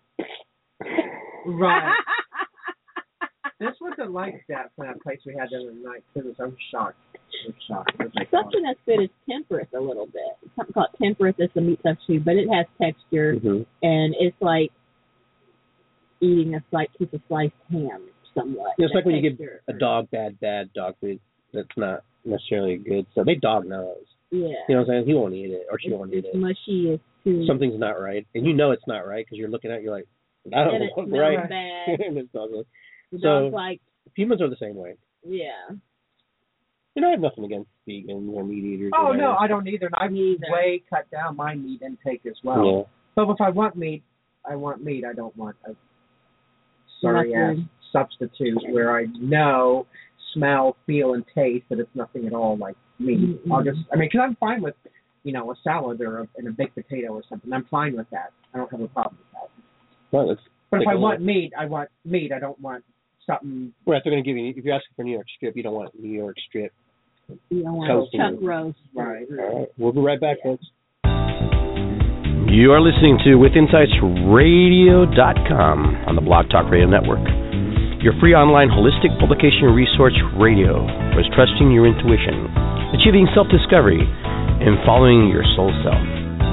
Right. This wasn't like that from that place we had the other night. It was, I'm shocked. I'm shocked. It was like, Something that's good is temperate a little bit. Something called temperate. It's a meat substitute, but it has texture, Mm-hmm. and it's like eating a slice piece of sliced ham somewhat. It's The like when you give texture. a dog bad, bad dog food that's not necessarily good. So they dog knows. Yeah. You know what I'm saying? He won't eat it, or she it's, won't eat it's it. mushy. It's to. Something's not right, and you know it's not right because you're looking at it, you're like, I don't And know it what's smells right. bad. And it's ugly. The So dog's like, humans are the same way. yeah. You know, I have nothing against vegans or meat eaters. Oh, or no, whatever. I don't either. And I've Neither. way cut down my meat intake as well. Yeah. So if I want meat, I want meat. I don't want a sorry-ass Nothing. substitute where I know, smell, feel, and taste that it's nothing at all like meat. Mm-mm. I'll just, I mean, because I'm fine with, you know, a salad or a, and a baked potato or something. I'm fine with that. I don't have a problem with that. Well, let's But if take I a want look. meat, I want meat. I don't want something. Right, they're going to give you, if you're asking for New York strip, you don't want New York strip. You don't want Toasting. chuck roast. Right. All right, we'll be right back, Yeah. folks. You are listening to with insights radio dot com on the Blog Talk Radio Network. Your free online holistic publication resource radio for trusting your intuition, achieving self-discovery, and following your soul self.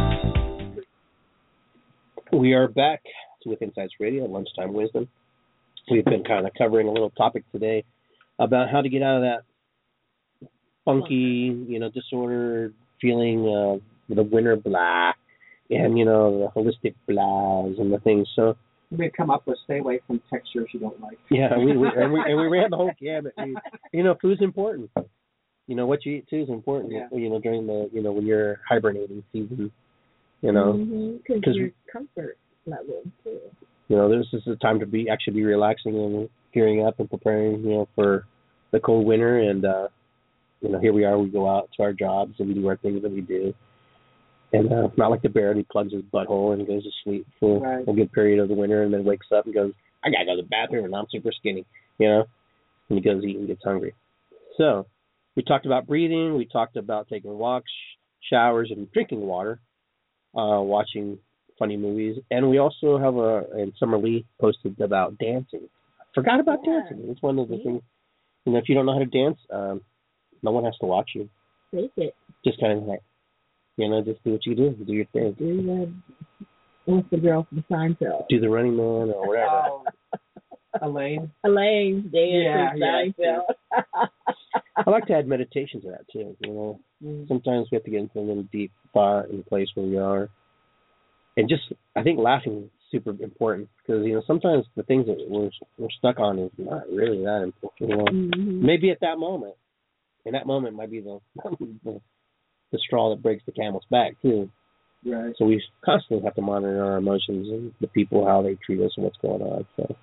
We are back to With Insights Radio, Lunchtime Wisdom. We've been kind of covering a little topic today about how to get out of that funky, you know, disordered feeling of the winter blah, and, you know, the holistic blahs and the things. So, We've come up with stay away from textures you don't like. yeah, we, we, and, we and we ran the whole gamut. We, you know, food's important. You know, what you eat, too, is important, Yeah. you know, during the, you know, when you're hibernating season, you know. Because Cause- your comfort level, too. You know, this is the time to be actually be relaxing and gearing up and preparing, you know, for the cold winter. And, uh, you know, here we are, we go out to our jobs and we do our things that we do. And uh, not like the bear, he plugs his butthole and goes to sleep for Right. a good period of the winter and then wakes up and goes, I got to go to the bathroom and I'm super skinny, you know, and he goes eat and gets hungry. So we talked about breathing. We talked about taking walks, showers, and drinking water, uh, watching funny movies. And we also have a, and Summer Lee posted about dancing. Forgot about Yeah. dancing. It's one of the Yeah. things, you know, if you don't know how to dance, um, no one has to watch you. Take it. Just kind of like, you know, just do what you do. Do your thing. Do the, what's the girl from Seinfeld? Do the Running Man or whatever. Oh, Elaine. Elaine dance Yeah, from yeah. Seinfeld. I like to add meditation to that, too. You know, Mm. sometimes we have to get into a little deep thought in the place where we are. And just, I think laughing is super important because, you know, sometimes the things that we're, we're stuck on is not really that important. You know, Mhm. maybe at that moment, and that moment might be the, the the straw that breaks the camel's back, too. Right. So we constantly have to monitor our emotions and the people, how they treat us and what's going on. So,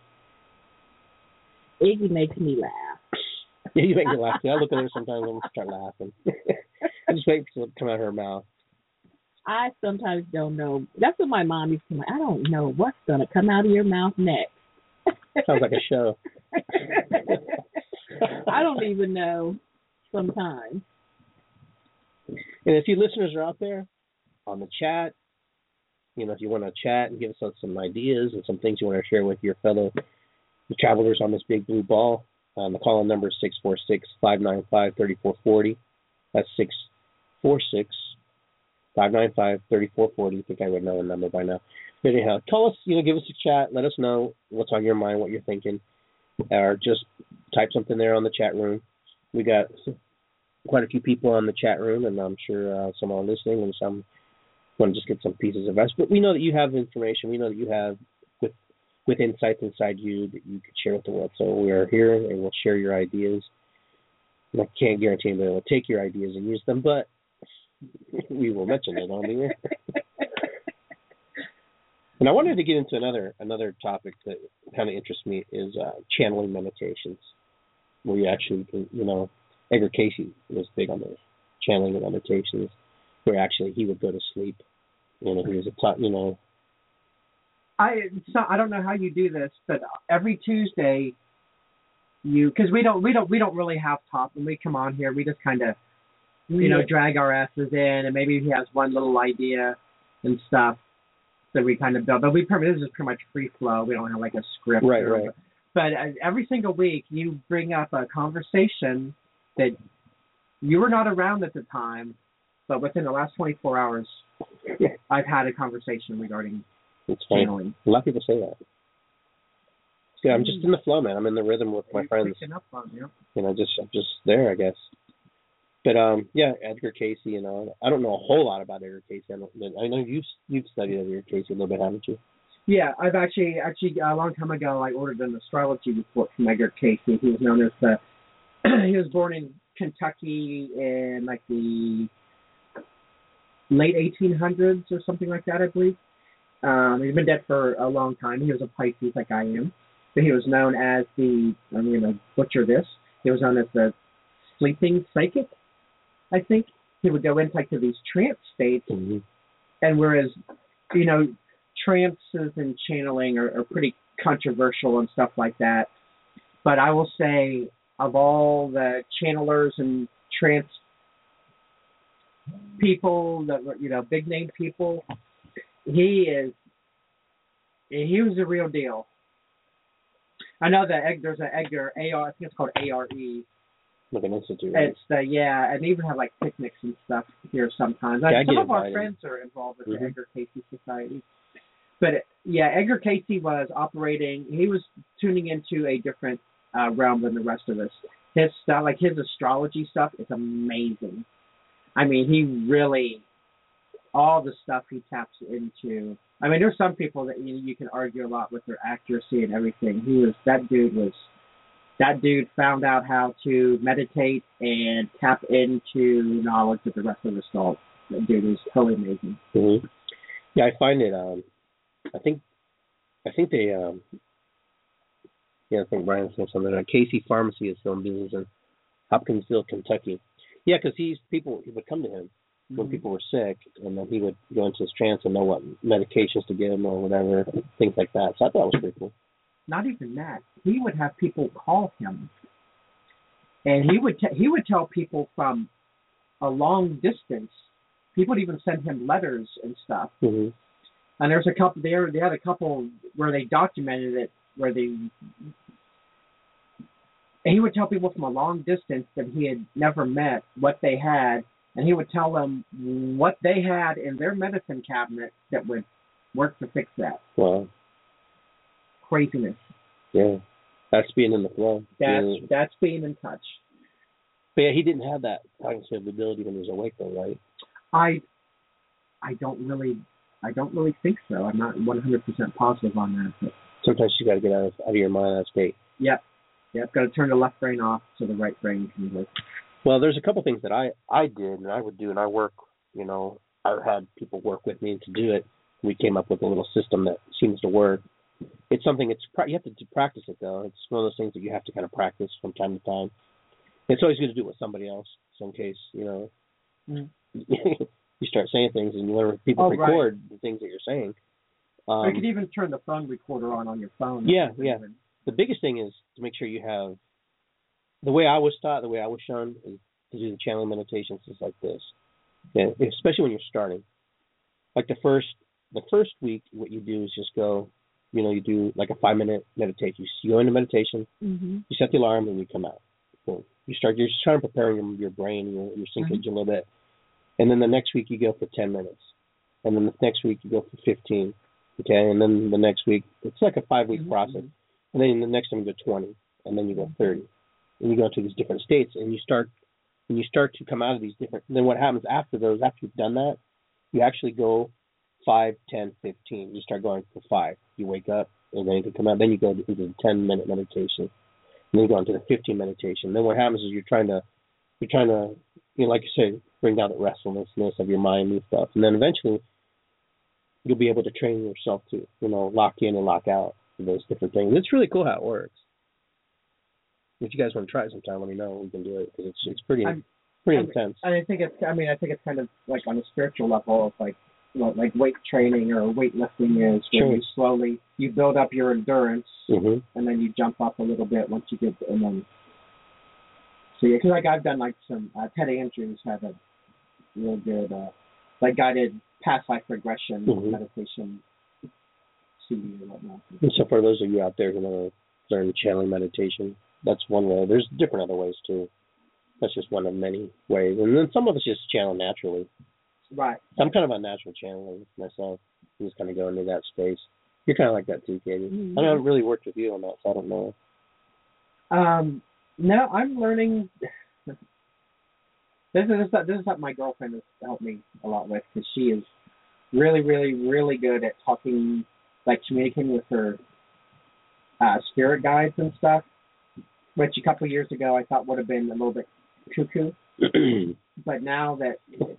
Iggy makes me laugh. yeah, you make me laugh, too. I look at her sometimes and start laughing. I just wait for it to come out of her mouth. I sometimes don't know. That's what my mom used to say. I don't know what's going to come out of your mouth next. Sounds like a show. I don't even know sometimes. And if you listeners are out there on the chat, you know, if you want to chat and give us some ideas and some things you want to share with your fellow travelers on this big blue ball, um, the call-in number is six four six, five nine five, three four four zero. That's six four six, five nine five, three four four zero. I think I would know the number by now. But anyhow, call us, you know, give us a chat. Let us know what's on your mind, what you're thinking. Or just type something there on the chat room. We got quite a few people on the chat room, and I'm sure uh, some are listening and some want to just get some pieces of advice. But we know that you have information. We know that you have with with insights inside you that you could share with the world. So we are here, and we'll share your ideas. And I can't guarantee anybody will take your ideas and use them, but we will mention it on the air. And I wanted to get into another another topic that kind of interests me is uh, channeling meditations, where you actually can, you know, Edgar Casey was big on those channeling meditations, where actually he would go to sleep. You know, he was a top, you know. I so I don't know how you do this, but every Tuesday, you because we don't we don't we don't really have top when we come on here. We just kind of you know drag our asses in, and maybe he has one little idea and stuff that we kind of build. But we this is pretty much free flow. We don't have like a script. Right, or, right. But uh, every single week, you bring up a conversation that you were not around at the time, but within the last twenty-four hours, I've had a conversation regarding It's funny. channeling. A lot of people say that. Yeah, I'm just in the flow, man. I'm in the rhythm with my You're friends. picking up on, yeah. You know, just I'm just there, I guess. But um, yeah, Edgar Casey. You know, I don't know a whole lot about Edgar Casey. I, don't, I know you've you've studied Edgar Casey a little bit, haven't you? Yeah, I've actually actually a long time ago I ordered an astrology report from Edgar Casey. He was known as the he was born in Kentucky in like the late eighteen hundreds or something like that, I believe. Um, he's been dead for a long time. He was a Pisces like I am. But he was known as the, I'm going to butcher this, he was known as the sleeping psychic, I think. He would go into like to these trance states, mm-hmm. and whereas, you know, trances and channeling are, are pretty controversial and stuff like that. But I will say, of all the channelers and trance people, that you know, big name people, he is, he was the real deal. I know that there's an Edgar, A R, I think it's called A R E. Like an institute, right? It's the, yeah, and they even have like picnics and stuff here sometimes. Like, yeah, some of invited. our friends are involved with mm-hmm. the Edgar Casey Society. But yeah, Edgar Casey was operating, he was tuning into a different uh, realm than the rest of us. His stuff, like his astrology stuff, is amazing. I mean, he really, all the stuff he taps into. I mean, there's some people that you know, you can argue a lot with their accuracy and everything. He was, that dude was, that dude found out how to meditate and tap into knowledge that the rest of us don't. That dude is totally amazing. Mm-hmm. Yeah, I find it, um, I think, I think they, um, yeah, I think Brian said something like Casey Pharmacy is still in business in Hopkinsville, Kentucky. Yeah, because he's, people, he would come to him when mm-hmm. people were sick, and then he would go into his trance and know what medications to give them or whatever, things like that. So I thought it was pretty cool. Not even that. He would have people call him, and he would t- he would tell people from a long distance. People would even send him letters and stuff. Mm-hmm. And there's a couple there. They had a couple where they documented it, where they. And he would tell people from a long distance that he had never met what they had, and he would tell them what they had in their medicine cabinet that would work to fix that. Wow. Craziness. Yeah. That's being in the flow. That's yeah. that's being in touch. But yeah, he didn't have that cognitive ability when he was awake though, right? I I don't really I don't really think so. I'm not one hundred percent positive on that. But sometimes you got to get out of, out of your mind, out of state. Yep. Yep. Got to turn the left brain off so the right brain can work. Well, there's a couple things that I, I did and I would do, and I work, you know, I had people work with me to do it. We came up with a little system that seems to work. It's something, it's you have to practice it, though. It's one of those things that you have to kind of practice from time to time. It's always good to do it with somebody else, so in case, you know, mm-hmm. you start saying things and you learn people oh, record right. the things that you're saying. Um, you could even turn the phone recorder on on your phone. Yeah, yeah. The biggest thing is to make sure you have, the way I was taught, the way I was shown, is to do the channeling meditations is like this. Yeah, especially when you're starting. Like the first, the first week, what you do is just go, you know, you do like a five minute meditation. You go into meditation, mm-hmm. you set the alarm, and you come out. Boom. You start. You're just trying to prepare your, your brain, your, your syncage mm-hmm. a little bit, and then the next week you go for ten minutes, and then the next week you go for fifteen. Okay, and then the next week it's like a five week mm-hmm. process, and then the next time you go twenty, and then you go thirty, and you go into these different states, and you start. When you start to come out of these different, then what happens after those? After you've done that, you actually go five, ten, fifteen. You start going for five. You wake up, and then you can come out. Then you go into the ten minute meditation. And then you go into the fifteen meditation. Then what happens is you're trying to, you're trying to, you know, like you say, bring down the restlessness of your mind and stuff. And then eventually, you'll be able to train yourself to, you know, lock in and lock out for those different things. It's really cool how it works. If you guys want to try it sometime, let me know. We can do it because it's it's pretty I'm, pretty I mean, intense. I think it's I mean I think it's kind of like on a spiritual level of like you know, like weight training or weightlifting is where sure. you slowly you build up your endurance mm-hmm. and then you jump up a little bit once you get and then so yeah because like I've done like some uh, Ted Andrews had a real good uh, like guided past life regression mm-hmm. meditation C D or whatnot. And so for those of you out there who want to learn channeling meditation. That's one way. There's different other ways too. That's just one of many ways. And then some of us just channel naturally. Right. So I'm kind of a natural channeler myself. I just kind of go into that space. You're kind of like that too, Katie. Mm-hmm. I haven't really worked with you on that, so I don't know. Um, no, I'm learning. This is this is something my girlfriend has helped me a lot with because she is really, really, really good at talking, like communicating with her uh, spirit guides and stuff, which a couple of years ago I thought would have been a little bit cuckoo. But now that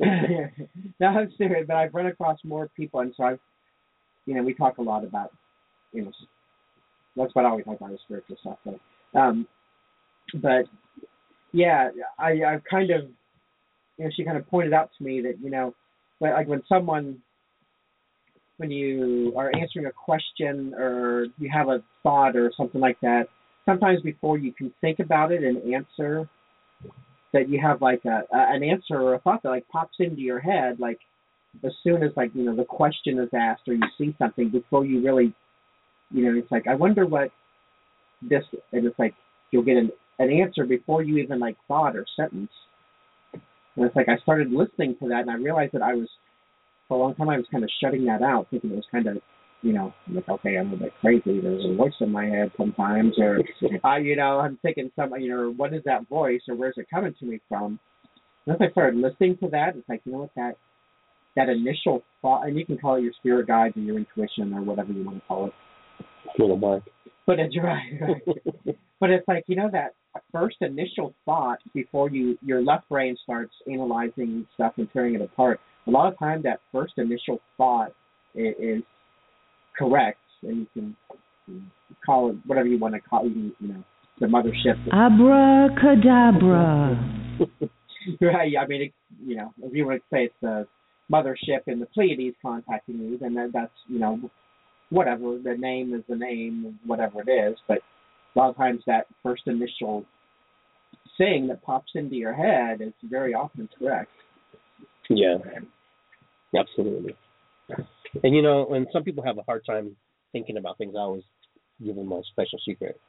now I'm serious, but I've run across more people, and so I've, you know, we talk a lot about, you know, that's what I always talk about is spiritual stuff. But, um, but yeah, I I've kind of, you know, she kind of pointed out to me that, you know, like when someone, when you are answering a question or you have a thought or something like that, sometimes before you can think about it and answer, that you have like a, a an answer or a thought that like pops into your head, like as soon as like, you know, the question is asked or you see something before you really, you know, it's like, I wonder what this, and it's like you'll get an, an answer before you even like thought or sentence. And it's like I started listening to that and I realized that I was, for a long time I was kind of shutting that out, thinking it was kind of, you know, like, okay, I'm a bit crazy. There's a voice in my head sometimes, or, I, you know, I'm thinking some, you know, what is that voice, or where's it coming to me from? And as I started listening to that, it's like, you know what, that that initial thought, and you can call it your spirit guides or your intuition or whatever you want to call it. Little Mark. But it's right, right. But it's like, you know, that first initial thought before you your left brain starts analyzing stuff and tearing it apart. A lot of time, that first initial thought is, is correct, and you can call it whatever you want to call it, you know, the mothership. Abracadabra. Right, I mean, it, you know, if you want to say it's the mothership and the Pleiades contacting you, then that, that's, you know, whatever, the name is the name, whatever it is, but a lot of times that first initial thing that pops into your head is very often correct. Yeah, absolutely. And, you know, when some people have a hard time thinking about things, I always give them a special secret.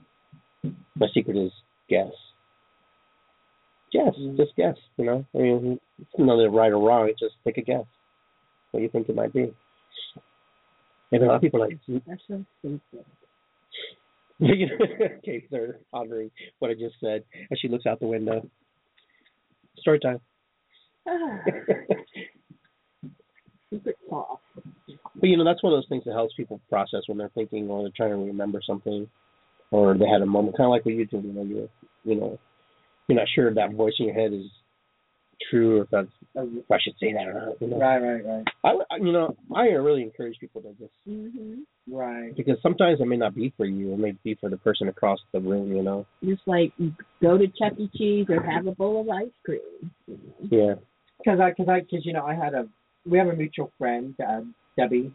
My secret is guess. Guess. Just guess, you know. I mean, it's not right or wrong. It's just take a guess what you think it might be. And a lot of people are like, That's so stupid. okay, they're pondering what I just said as she looks out the window. Story time. Secret sauce. But, you know, that's one of those things that helps people process when they're thinking or they're trying to remember something, or they had a moment, kind of like what you did, you know, you're, you know, you're not sure if that voice in your head is true or if that's, if I should say that or not. You know? Right, right, right. I, you know, I really encourage people to just, Mm-hmm. Right. because sometimes it may not be for you, it may be for the person across the room, you know. Just like go to Chuck E. Cheese or have a bowl of ice cream. Yeah. Because I, because I, because you know, I had a, we have a mutual friend, uh, Debbie,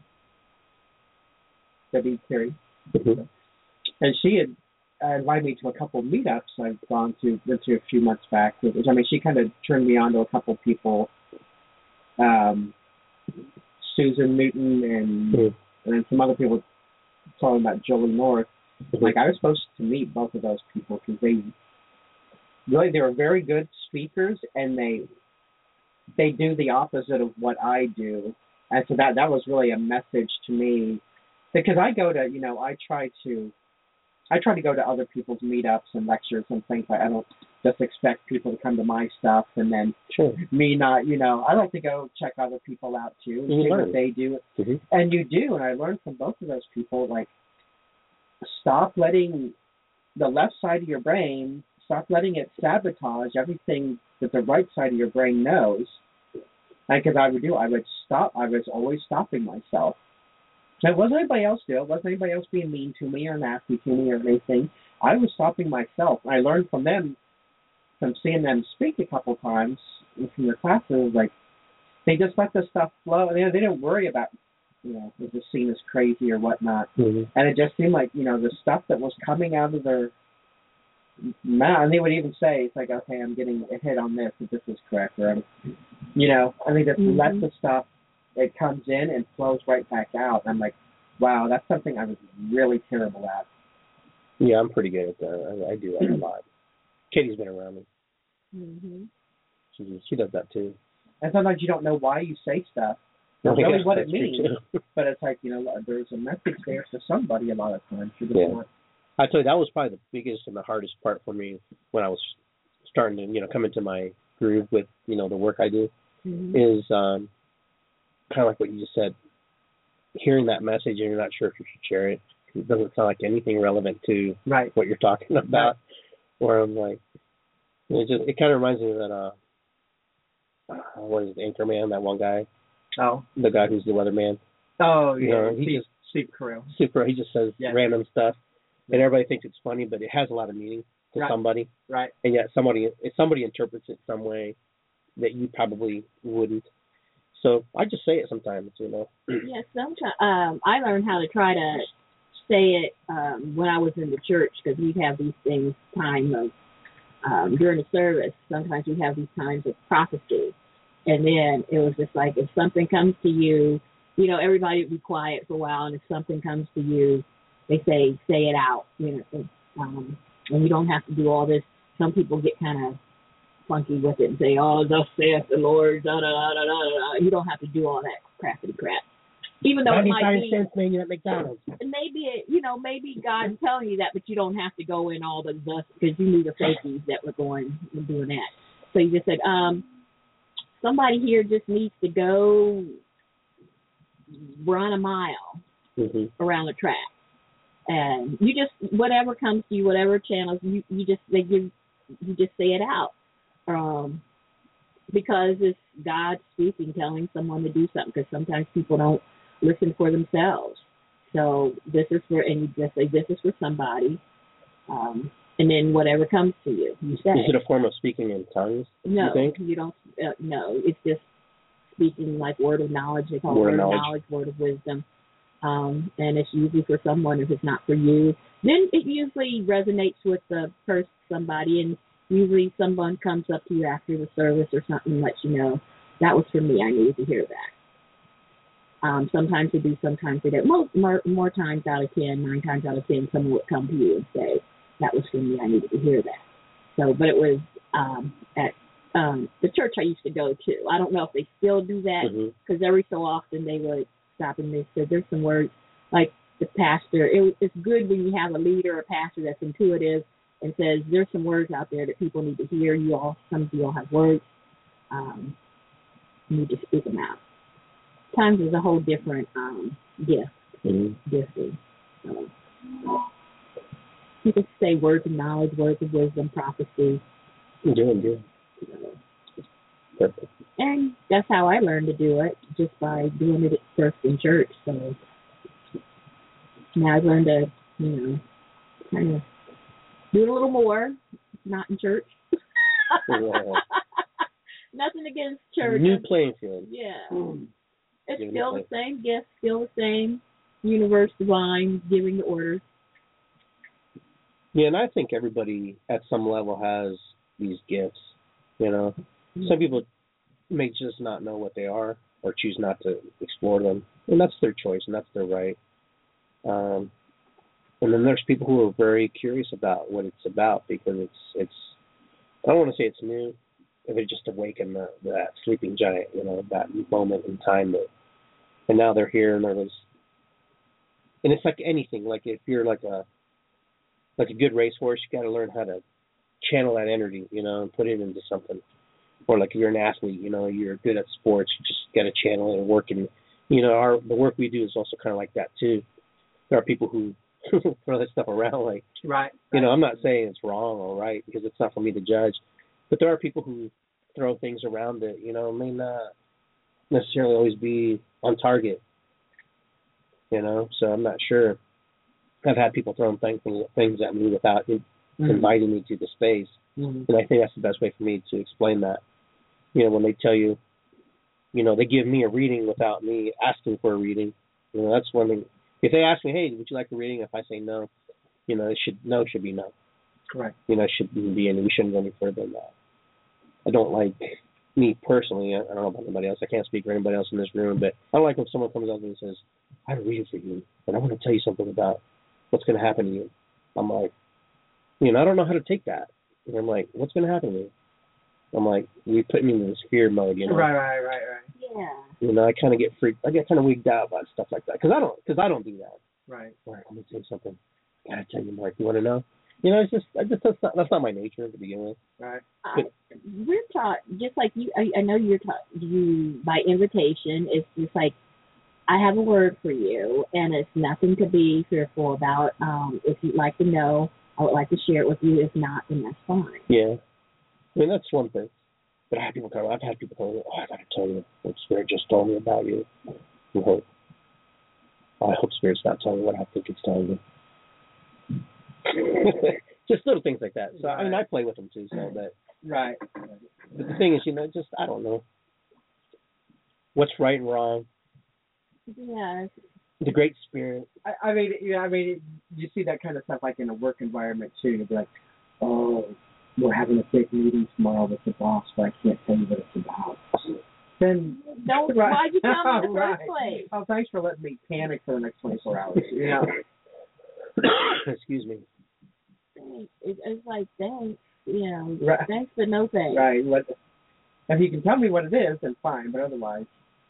Debbie Carey, Mm-hmm. and she had uh, invited me to a couple of meetups I've gone to, went to a few months back. Which, I mean, she kind of turned me on to a couple of people, um, Susan Newton and Mm-hmm. and then some other people talking about Jolie North. Mm-hmm. Like, I was supposed to meet both of those people because they really, they were very good speakers, and they they do the opposite of what I do. And so that that was really a message to me, because I go to, you know, I try to I try to go to other people's meetups and lectures and things like I don't just expect people to come to my stuff and then Sure. me not, you know, I like to go check other people out too and You see learn. what they do. Mm-hmm. And you do, and I learned from both of those people, like, stop letting the left side of your brain, stop letting it sabotage everything that the right side of your brain knows. And because I would do, I would stop, I was always stopping myself. So it wasn't anybody else do it, wasn't anybody else being mean to me or nasty to me or anything. I was stopping myself. I learned from them, from seeing them speak a couple times from their classes, like, they just let the stuff flow. They, they didn't worry about, you know, was this seen as crazy or whatnot. Mm-hmm. And it just seemed like, you know, the stuff that was coming out of their mouth, and they would even say, it's like, okay, I'm getting a hit on this, if this is correct. Or, you know, and they just Mm-hmm. let the stuff, it comes in and flows right back out. And I'm like, wow, that's something I was really terrible at. Yeah, I'm pretty good at that. I, I do that a lot. Katie's been around me. Mm-hmm. She, she does that too. And sometimes you don't know why you say stuff, or Oh, really yeah, what it that's true, means. too. But it's like, you know, there's a message there for somebody a lot of times. You just Yeah. want, I tell you, that was probably the biggest and the hardest part for me when I was starting to, you know, come into my groove with, you know, the work I do Mm-hmm. is um, kind of like what you just said. Hearing that message and you're not sure if you should share it. It doesn't sound like anything relevant to Right. what you're talking about. Where I'm like, it just it kind of reminds me of that. Uh, uh, what is it, Anchorman? That one guy, Oh. the guy who's the weatherman. Oh, You yeah. know, he Steve, just Steve Carell. super. He just says Yeah. random stuff, and everybody thinks it's funny, but it has a lot of meaning to Right. somebody. Right. And yet somebody, if somebody interprets it some way that you probably wouldn't. So I just say it sometimes, you know. Yes, sometimes um, I learned how to try to say it um, when I was in the church because we'd have these things time of um, during the service. Sometimes we have these times of prophecy, and then it was just like if something comes to you, you know, everybody would be quiet for a while, and if something comes to you, they say say it out, you know, and, um, and you don't have to do all this. Some people get kind of funky with it and say, "Oh, thus saith the Lord." Da, da, da, da, da, da. You don't have to do all that crappity crap. Even though it might be, cents menu at McDonald's. maybe it, you know, maybe God's telling you that, but you don't have to go in all the thus because you knew the fakies that were going and doing that. So you just said, um, somebody here just needs to go run a mile Mm-hmm. around the track, and you just whatever comes to you, whatever channels you you just they give you just say it out. Um, because it's God speaking, telling someone to do something. Because sometimes people don't listen for themselves. So this is for, and you just say this is for somebody, um, and then whatever comes to you, you say. Is it a form of speaking in tongues? No, you think? you don't. Uh, no, it's just speaking like word of knowledge. They call it Word word of of knowledge. knowledge, word of wisdom. Um, and it's usually for someone. If it's not for you, then it usually resonates with the person, somebody, and usually someone comes up to you after the service or something and lets you know, that was for me, I needed to hear that. Um, sometimes they do, sometimes they don't. Most, more, more times out of ten, nine times out of ten, someone would come to you and say, that was for me, I needed to hear that. So, but it was um, at um, the church I used to go to. I don't know if they still do that, because Mm-hmm. every so often they would stop and they said, there's some words, like the pastor, it, it's good when you have a leader or pastor that's intuitive and says, there's some words out there that people need to hear. You all, some of you all have words. Um, you need to speak them out. Tongues is a whole different um, gift. Mm-hmm. Gifting. So, you can say words of knowledge, words of wisdom, prophecy. You're doing good. You know. Perfect. And that's how I learned to do it, just by doing it first in church. So now I've learned to, you know, kind of do it a little more, not in church. Yeah. Nothing against church. New playing field. Yeah. Mm. It's Giving still the the same gift, still the same universe divine, giving the orders. Yeah, and I think everybody at some level has these gifts, you know. Some people may just not know what they are or choose not to explore them, and that's their choice and that's their right. Um, and then there's people who are very curious about what it's about because it's it's I don't want to say it's new, if it just awakened the, that sleeping giant, you know, that moment in time that, and now they're here and there was, and it's like anything, like if you're like a like a good racehorse, you got to learn how to channel that energy, you know, and put it into something. Or like you're an athlete, you know, you're good at sports, you just got to channel it and work. And, you know, our the work we do is also kind of like that, too. There are people who throw that stuff around like, Right. you know, I'm not saying it's wrong or right because it's not for me to judge. But there are people who throw things around that, you know, may not necessarily always be on target, you know. So I'm not sure. I've had people throwing things, things at me without mm-hmm. inviting me to the space. Mm-hmm. And I think that's the best way for me to explain that. You know, when they tell you, you know, they give me a reading without me asking for a reading. You know, that's one thing. If they ask me, hey, would you like a reading? If I say no, you know, it should no should be no. Correct. You know, it shouldn't be any. We shouldn't go any further than that. I don't like, me personally, I don't know about anybody else. I can't speak for anybody else in this room, but I don't like when someone comes up and says, I have a reading for you, and I want to tell you something about what's going to happen to you. I'm like, you know, I don't know how to take that. And I'm like, what's going to happen to me? I'm like, you put me in this fear mode, you know. Right, right, right, right. Yeah. You know, I kind of get freaked. I get kind of wigged out about stuff like that because I don't, because I don't do that. Right. Mark, let me tell you something. I gotta tell you, Mark. You want to know? You know, it's just, I just that's not, that's not my nature to begin with. Right. I, we're taught just like you. I, I know you're taught you by invitation. It's just like I have a word for you, and it's nothing to be fearful about. Um, if you'd like to know, I would like to share it with you. If not, then that's fine. Yeah, I mean that's one thing. But I have people come. I've had people tell me, "Oh, I got to tell you what Spirit just told me about you." I hope. I hope Spirit's not telling you what I think it's telling you. Just little things like that. So right. I mean, I play with them too. So that right. But the thing is, you know, just I don't know what's right and wrong. Yeah. The Great Spirit. I, I mean, yeah. I mean, you see that kind of stuff like in a work environment too. You'd be like, oh, we're having a big meeting tomorrow with the boss, but I can't tell you what it's about. Then don't. Right. Why'd you tell me in the right. first place? Oh, thanks for letting me panic for the next twenty-four hours. You know. Excuse me. It, it's like thanks, you know, right. thanks but no thanks. Right. What? If you can tell me what it is, then fine. But otherwise,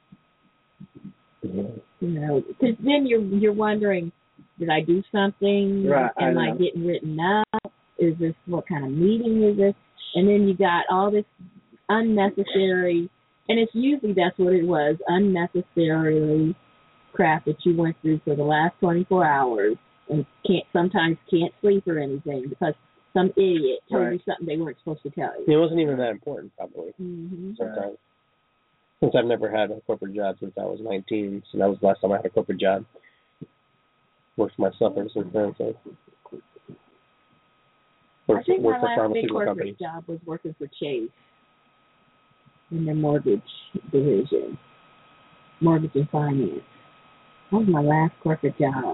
you know, because then you're you're wondering, did I do something? Right. Am I, I getting written up? Is this what kind of meeting is this? And then you got all this unnecessary, and it's usually that's what it was, unnecessarily crap that you went through for the last twenty-four hours. And can't sometimes can't sleep or anything because some idiot told right. you something they weren't supposed to tell you. It wasn't even that important, probably. Mm-hmm. Sometimes, right. Since I've never had a corporate job since I was nineteen, so that was the last time I had a corporate job. Worked for myself ever since then. So, worked, I think worked my for last big corporate companies. job was working for Chase in their mortgage division, mortgage and finance. That was my last corporate job.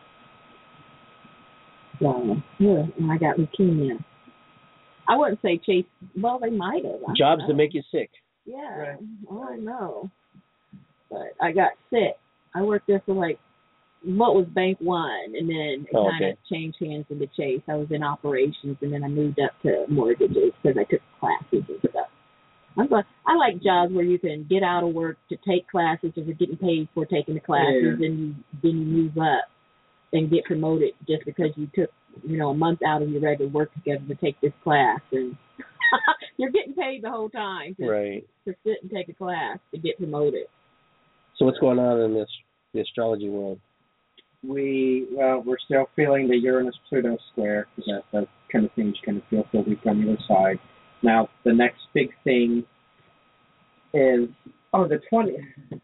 So, yeah, and I got leukemia. I wouldn't say Chase. Well, they might have. I Jobs that make you sick. Yeah, right. well, I know. But I got sick. I worked there for like what was Bank One, and then it oh, kind of okay. changed hands into Chase. I was in operations, and then I moved up to mortgages because I took classes and stuff. I'm glad. I like jobs where you can get out of work to take classes, if you're getting paid for taking the classes, yeah. and you, then you move up and get promoted just because you took, you know, a month out of your regular work schedule to take this class, and you're getting paid the whole time to, right. to sit and take a class to get promoted. So what's going on in this the astrology world? We well, we're still feeling the Uranus-Pluto square because that's the kind of things you kind of feel for week on the other side. Now the next big thing is oh the twentieth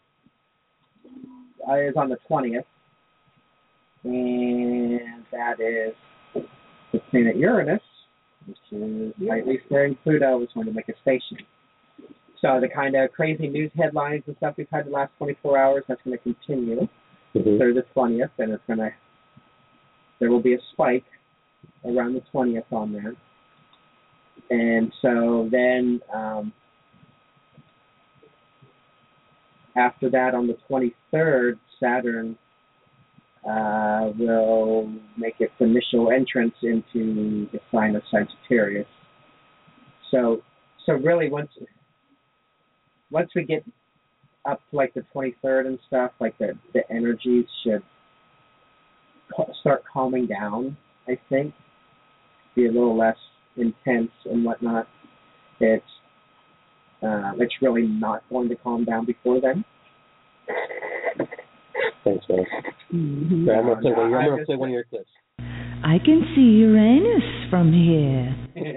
uh, is on the twentieth. And that is the planet Uranus, which is slightly squaring Pluto, is going to make a station. So the kind of crazy news headlines and stuff we've had the last twenty-four hours, that's going to continue mm-hmm. through the twentieth, and it's going to, there will be a spike around the twentieth on that. And so then um, after that, on the twenty-third, Saturn Uh, will make its initial entrance into the sign of Sagittarius. So, so really, once once we get up to like the twenty-third and stuff, like the the energies should ca- start calming down. I think be a little less intense and whatnot. It's uh, it's really not going to calm down before then. Thanks, man. Mm-hmm. So I'm going to play, No, one, no, I'm gonna just, play one of your clips. I can see Uranus from here.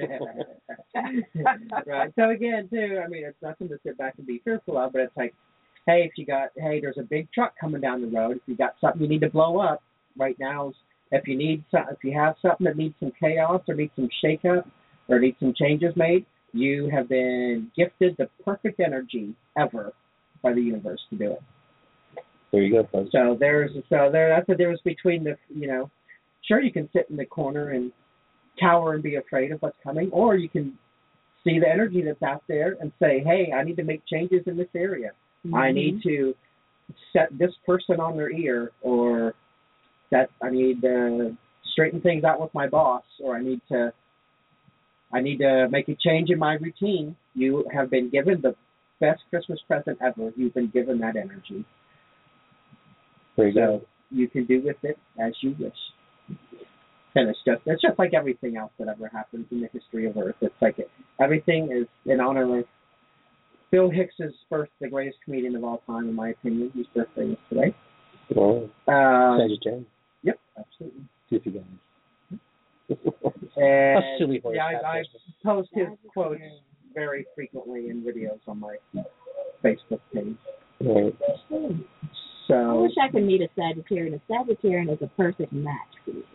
Right. So again, too, I mean, it's nothing to sit back and be fearful of, but it's like, hey, if you got, hey, there's a big truck coming down the road. If you got something you need to blow up right now, if you need, some, if you have something that needs some chaos or needs some shake-up or needs some changes made, you have been gifted the perfect energy ever by the universe to do it. There you go, folks. So there's so there that's the difference between the you know, sure you can sit in the corner and cower and be afraid of what's coming, or you can see the energy that's out there and say, hey, I need to make changes in this area. Mm-hmm. I need to set this person on their ear, or that I need to straighten things out with my boss, or I need to I need to make a change in my routine. You have been given the best Christmas present ever. You've been given that energy. There you so go. You can do with it as you wish. And it's just it's just like everything else that ever happens in the history of Earth. It's like it, everything is in honor of Bill Hicks's birth, the greatest comedian of all time, in my opinion. His birthday is today. Oh, Uh, Sagittarius. Yep, absolutely. Goofy guys. And A silly horse. yeah, I, I post his quotes very frequently in videos on my Facebook page. Right. So I wish I could meet a Sagittarian. A Sagittarian is a perfect match for me.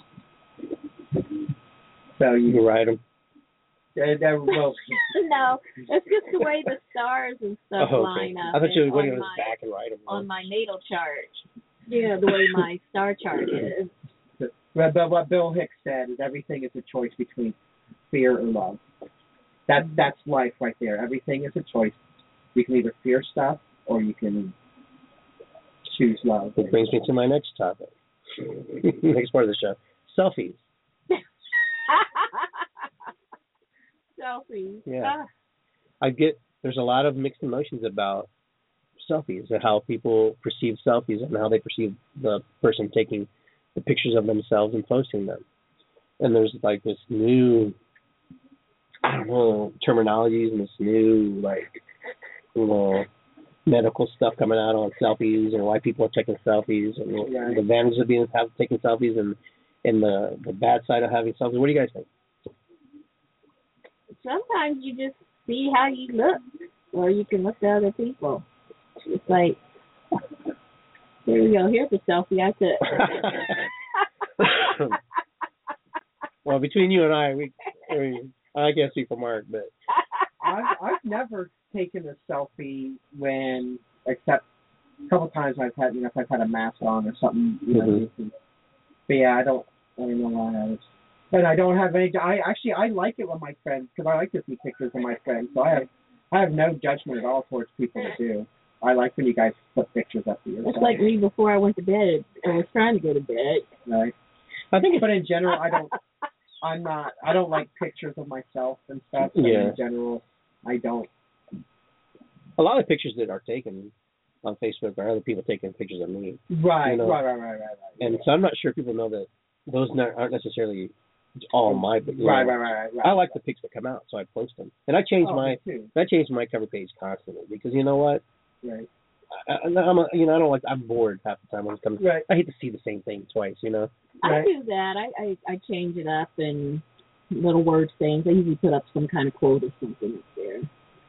So You you can ride them. uh, that, well, No, it's just the way the stars and stuff Oh, okay. line up. I thought you were and going on on my, his back and ride him. on my natal chart. You know, the way my star chart is. but, but what Bill Hicks said is everything is a choice between fear or love. That's that's life right there. Everything is a choice. You can either fear stuff or you can choose love. It brings me to my next topic. Next part of the show. Selfies. Selfies. Yeah. Ah. I get there's a lot of mixed emotions about selfies and how people perceive selfies and how they perceive the person taking the pictures of themselves and posting them. And there's like this new, I don't know, terminologies and this new like, you know, medical stuff coming out on selfies and why people are taking selfies and Right. the advantages of being have, taking selfies and and the the bad side of having selfies. What do you guys think? Sometimes you just see how you look, or you can look at other people. It's like, here we go. Here's a selfie I took. Well, between you and I, we, I mean, I can't speak for Mark, but I've I've never taken a selfie when, except a couple times I've had, you know, if I've had a mask on or something, you know. Mm-hmm. But yeah, I don't, I don't know why I was. But I don't have any. I actually I like it with my friends because I like to see pictures of my friends. So I have I have no judgment at all towards people that do. I like when you guys put pictures up to yourself. It's like me before I went to bed. I was trying to go to bed. Right. I think it's, But in general, I don't. I'm not. I don't like pictures of myself and stuff. So Yeah. in general, I don't. a lot of pictures that are taken on Facebook are other people taking pictures of me. Right. You know, right. Right. Right. Right. Right. And so I'm not sure people know that those not, aren't necessarily all my. But, you Right. know, Right. Right. Right. Right. I like the pics that come out, so I post them. And I change Oh, my me too. I change my cover page constantly because you know what? Right. I, I- I'm a, you know I don't like I'm bored half the time when it comes. Right. I hate to see the same thing twice. You know. I Right. do that. I, I, I change it up and little word things. I usually put up some kind of quote or something up there.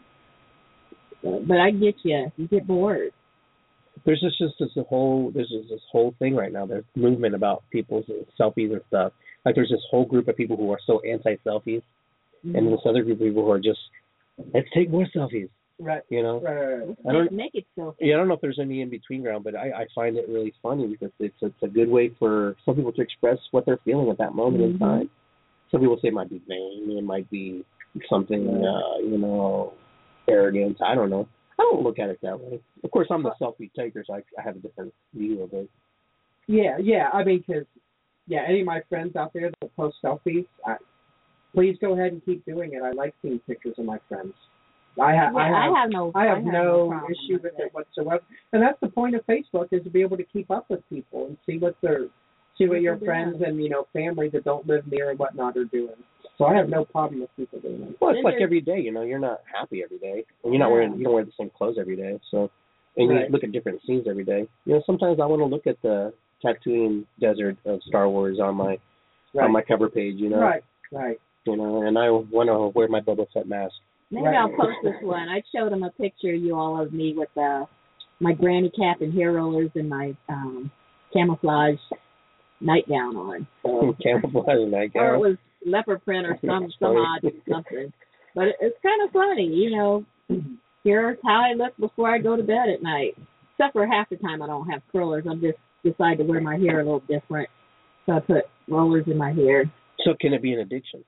But, but I get you. You get bored. There's just just this whole there's just this whole thing right now. There's movement about people's selfies and stuff. Like there's this whole group of people who are so anti-selfies, Mm-hmm. and this other group of people who are just let's take more selfies. Right. You know. Right. Right. Right. I don't- Make it so. Yeah, I don't know if there's any in between ground, but I, I find it really funny because it's it's a good way for some people to express what they're feeling at that moment in Mhm. time. Some people say it might be vain, it might be something, uh, you know, arrogant. I don't know. I don't look at it that way. Of course, I'm the selfie taker, so I, I have a different view of it. Yeah, yeah. I mean, because yeah, any of my friends out there that post selfies, I, please go ahead and keep doing it. I like seeing pictures of my friends. I, ha- Yeah, I have, I have no. I have no problem issue with it. it whatsoever. And that's the point of Facebook is to be able to keep up with people and see what their see what your Yeah. friends and you know family that don't live near and whatnot are doing. So I have no problem with people doing it. Well, it's Then like there's- every day, you know, you're not happy every day, and you're not Yeah. wearing you don't wear the same clothes every day. So, and Right. you look at different scenes every day. You know, sometimes I want to look at the Tatooine desert of Star Wars on my Right. on my cover page. You know, Right. Right. you know, and I want to wear my Boba Fett mask. Maybe Right. I'll post this one. I showed them a picture, you all, of me with uh, my granny cap and hair rollers and my um, camouflage nightgown on. So, Camouflage nightgown. or it was leopard print or some That's some funny. odd something. But it, it's kind of funny, you know. Here's how I look before I go to bed at night. Except for half the time I don't have curlers. I just decide to wear my hair a little different. So I put rollers in my hair. So can it be an addiction?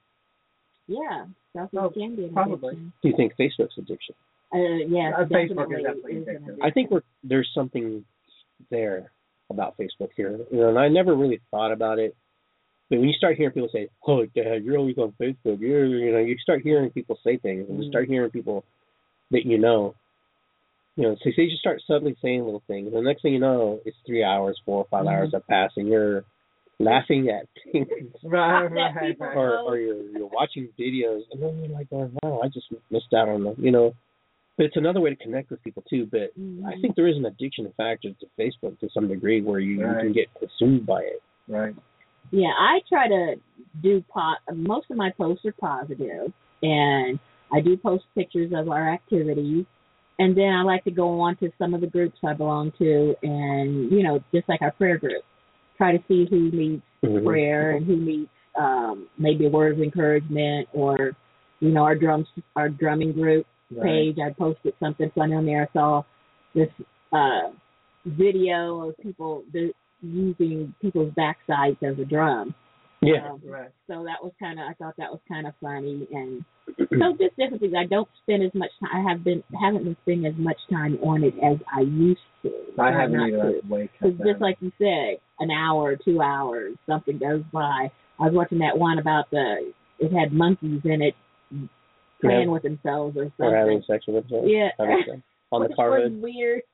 Yeah, selfies Oh, can be an probably. addiction. Do you think Facebook's addiction? Uh, yes, Uh, Facebook definitely is definitely is an addictive. I think we're there's something there about Facebook here. You know, and I never really thought about it. But when you start hearing people say, "Oh, Dad, you're always on Facebook," you're, you know, you start hearing people say things, and you start hearing people that you know. You know, so you just start suddenly saying little things, and the next thing you know, it's three hours, four or 5 Mhm. hours have passed, and you're laughing at things, Right, That right, people right. or or you're you're watching videos, and then you're like, oh, wow, I just missed out on the, you know. But it's another way to connect with people too. But Mhm. I think there is an addiction factor to Facebook to some degree where you, Right. you can get consumed by it. Right. Yeah, I try to do po- most of my posts are positive, and I do post pictures of our activities, and then I like to go on to some of the groups I belong to, and you know, just like our prayer group, try to see who needs Mhm. prayer and who needs um, maybe a word of encouragement, or you know, our drums, our drumming group Right. page. I posted something funny on there. I saw this uh, video of people that using people's backsides as a drum. Yeah. Um, Right. so that was kind of, I thought that was kind of funny, and so just different things. I don't spend as much time. I have been haven't been spending as much time on it as I used to. I Try haven't not either. to. That's way cut Because just down. like you said, an hour, two hours, something goes by. I was watching that one about the, it had monkeys in it playing Yeah. with themselves or something. Or having sex with themselves. Yeah. Having sex on the Which car was bed. weird.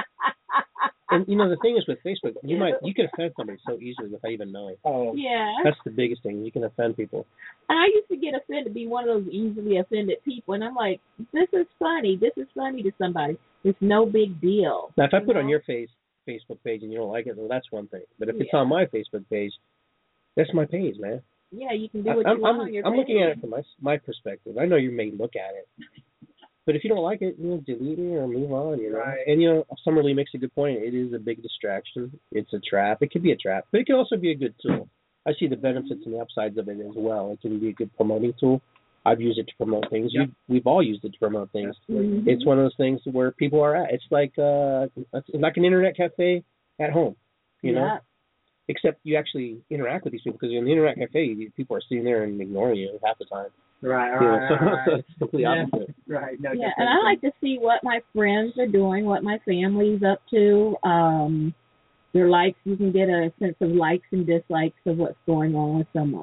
And you know the thing is with Facebook, you might you can offend somebody so easily without even knowing. Oh. Yeah. That's the biggest thing. You can offend people. And I used to get offended, be one of those easily offended people, and I'm like, this is funny. This is funny to somebody. It's no big deal. Now, if I you put on know? your face Facebook page and you don't like it, well, that's one thing. But if it's Yeah. on my Facebook page, that's my page, man. Yeah, you can do I, what I'm, you want I'm, on your I'm page. looking at it from my my perspective. I know you may look at it, but if you don't like it, you know, delete it or move on. You know, Right. and you know, Summerlee makes a good point. It is a big distraction. It's a trap. It can be a trap, but it can also be a good tool. I see the benefits and the upsides of it as well. It can be a good promoting tool. I've used it to promote things. Yep. We've, we've all used it to promote things. Mhm. It's one of those things where people are at. It's like uh, it's like an internet cafe at home, you know. Yeah. Except you actually interact with these people, because in the internet cafe, you- people are sitting there and ignoring you half the time. Right. You know, Right. so, right, so right. it's completely Yeah. opposite. Right. No Yeah, different. and I like to see what my friends are doing, what my family's up to. Um, their likes, you can get a sense of likes and dislikes of what's going on with someone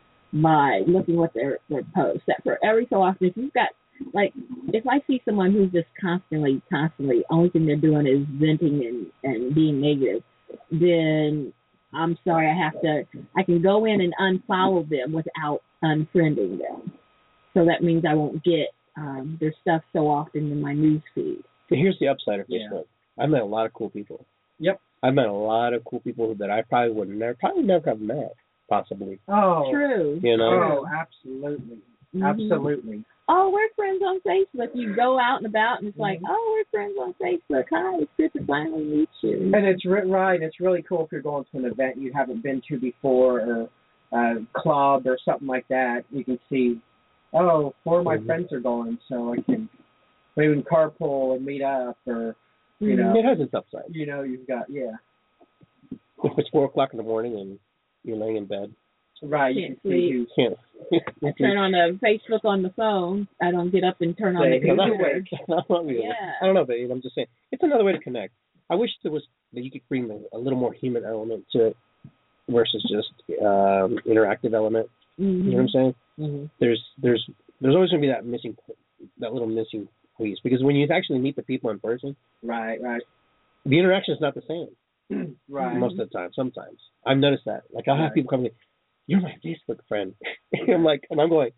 by looking what their their posts. That for every so often, if you've got like, if I see someone who's just constantly, constantly, only thing they're doing is venting and and being negative, then I'm sorry, I have to. I can go in and unfollow them without unfriending them. So that means I won't get um, their stuff so often in my news feed. But here's the upside of Yeah. Facebook. I met a lot of cool people. Yep. I met a lot of cool people that I probably would never, probably never have met, possibly. Oh. True. You know. Oh, absolutely. Mhm. Absolutely. Oh, we're friends on Facebook. You go out and about, and it's like, Mhm. oh, we're friends on Facebook. Hi, it's good to finally meet you. And it's re- right. It's really cool if you're going to an event you haven't been to before, or a club or something like that. You can see, oh, four of my Mhm. friends are going, so I can maybe carpool and meet up, or you know, It has its upside. you know, you've got yeah, If it's four o'clock in the morning and you're laying in bed, right. You Can't can see sleep. who's can't. I turn on the Facebook on the phone. I don't get up and turn on the Say, hello. computer. I don't know, Yeah. I don't know, babe. I'm just saying it's another way to connect. I wish there was that you could bring a, a little more human element to it versus just um, interactive element. Mm-hmm. You know what I'm saying? mm-hmm. There's there's there's always going to be that missing that little missing piece, because when you actually meet the people in person, right, right, the interaction is not the same right. most of the time. Sometimes I've noticed that. Like I'll have Right. people come to me, "You're my Facebook friend," and I'm like, and I'm going,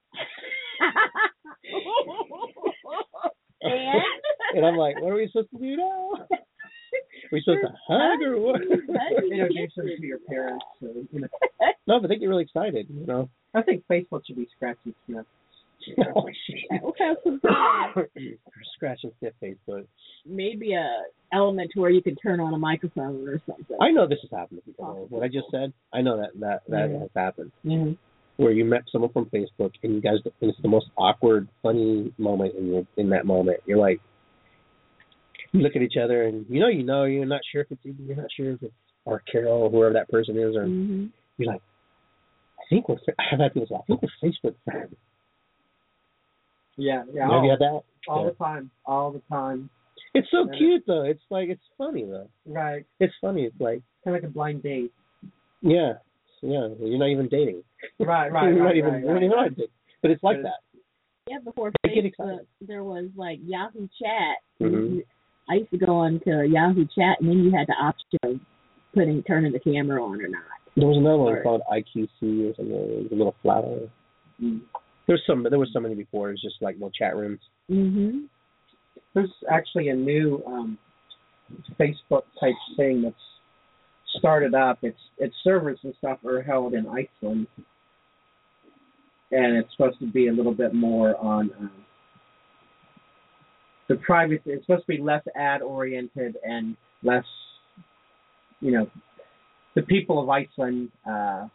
and? and I'm like, what are we supposed to do now? Are we supposed to hug or what? Introduce them to your parents. So, you know. No, but they get really excited, you know. I think Facebook should be scratching sniff. Oh shit. We'll have some fun. Scratch and sniff Facebook. Maybe a element to where you can turn on a microphone or something. I know this has happened to people. What I just said, I know that that that Yeah. has happened. Mm-hmm. Where you met someone from Facebook and you guys, and it's the most awkward, funny moment in your, in that moment. You're like, you look at each other and you know, you know, you're not sure if it's you, you're not sure if it's or Carol or whoever that person is, or Mm-hmm. you're like, I think we're. I have had people say, I think we're Facebook friends. Yeah, yeah. Have all, you had that? all Yeah. the time, all the time. It's so Yeah. cute though. It's like it's funny though. Right, It's funny. It's like kind of like a blind date. yeah, yeah. You're not even dating. Right, right, you're right, not even. right, You're not right. even on a date. But it's like But that. Yeah, before They get Facebook, excited. there was like Yahoo Chat. Mhm. I used to go on to Yahoo Chat, and then you had the option of putting turning the camera on or not. There was another one Or- called I Q C or something. It was a little flatter. Mm. There's some. There was so many before. It was just like little chat rooms. Mhm. There's actually a new um, Facebook type thing that's started up. It's its servers and stuff are held in Iceland, and it's supposed to be a little bit more on um, the privacy. It's supposed to be less ad oriented and less, you know, the people of Iceland. Uh,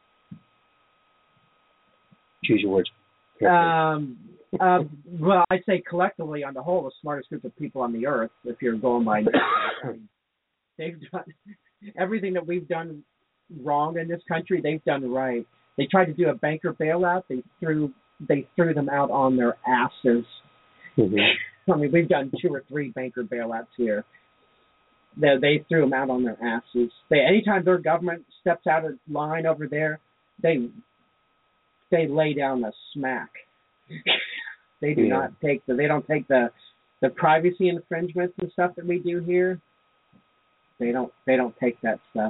Choose your words. Um, uh, well, I'd say collectively, on the whole, the smartest group of people on the earth. If you're going by, I mean, they've done everything that we've done wrong in this country. They've done right. They tried to do a banker bailout. They threw they threw them out on their asses. Mm-hmm. I mean, we've done two or three banker bailouts here. They they threw them out on their asses. They anytime their government steps out of line over there, they they lay down the smack. They do Yeah. not take the they don't take the the privacy infringements and stuff that we do here. They don't they don't take that stuff.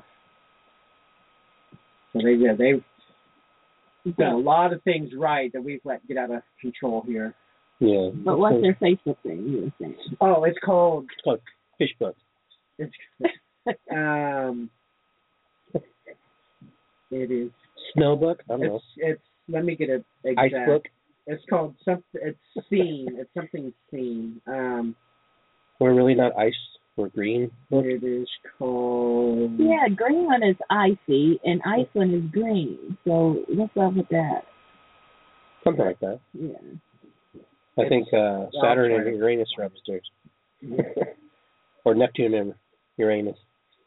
So they yeah they've done a lot of things right that we've let get out of control here. Yeah. But what's their Facebook thing you were saying? Oh, it's called It's called Fish Book. it's um it is Snowbook. I don't know. it's it's let me get it Ice exact. Book. It's called something. It's seen. It's something seen. Um, We're really not ice. We're green. Book. it is called. Yeah, Greenland is icy and Iceland is green. So what's up with that? Something like that. Yeah. I think uh, Saturn I'll try and Uranus are upstairs. Or Neptune and Uranus.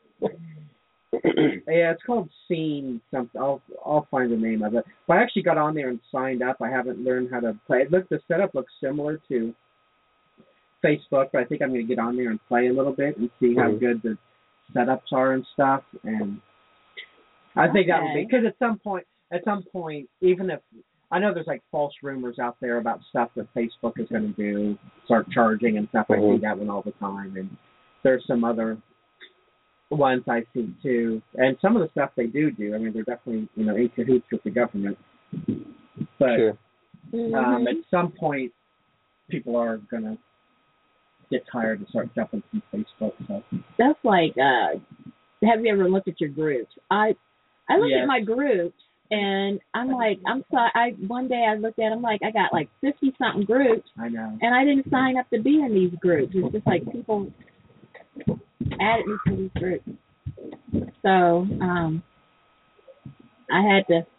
Yeah, it's called Scene something. I'll I'll find the name of it. But I actually got on there and signed up. I haven't learned how to play. It looks the setup looks similar to Facebook, but I think I'm going to get on there and play a little bit and see how Mhm. good the setups are and stuff. And I think that would be Okay. because at some point, at some point, even if I know there's like false rumors out there about stuff that Facebook is going to do, start charging and stuff. I see Mhm. that one all the time, and there's some other ones I see too, and some of the stuff they do do. I mean, they're definitely you know in cahoots with the government. But Sure. um, Mhm. at some point, people are gonna get tired and start jumping from Facebook. So That's like, uh, have you ever looked at your groups? I I look Yes. at my groups and I'm like, I'm sorry. I one day I looked at, I'm like, I got like fifty something groups, I know. and I didn't sign up to be in these groups. It's just like people added me to these groups. So um, I had to.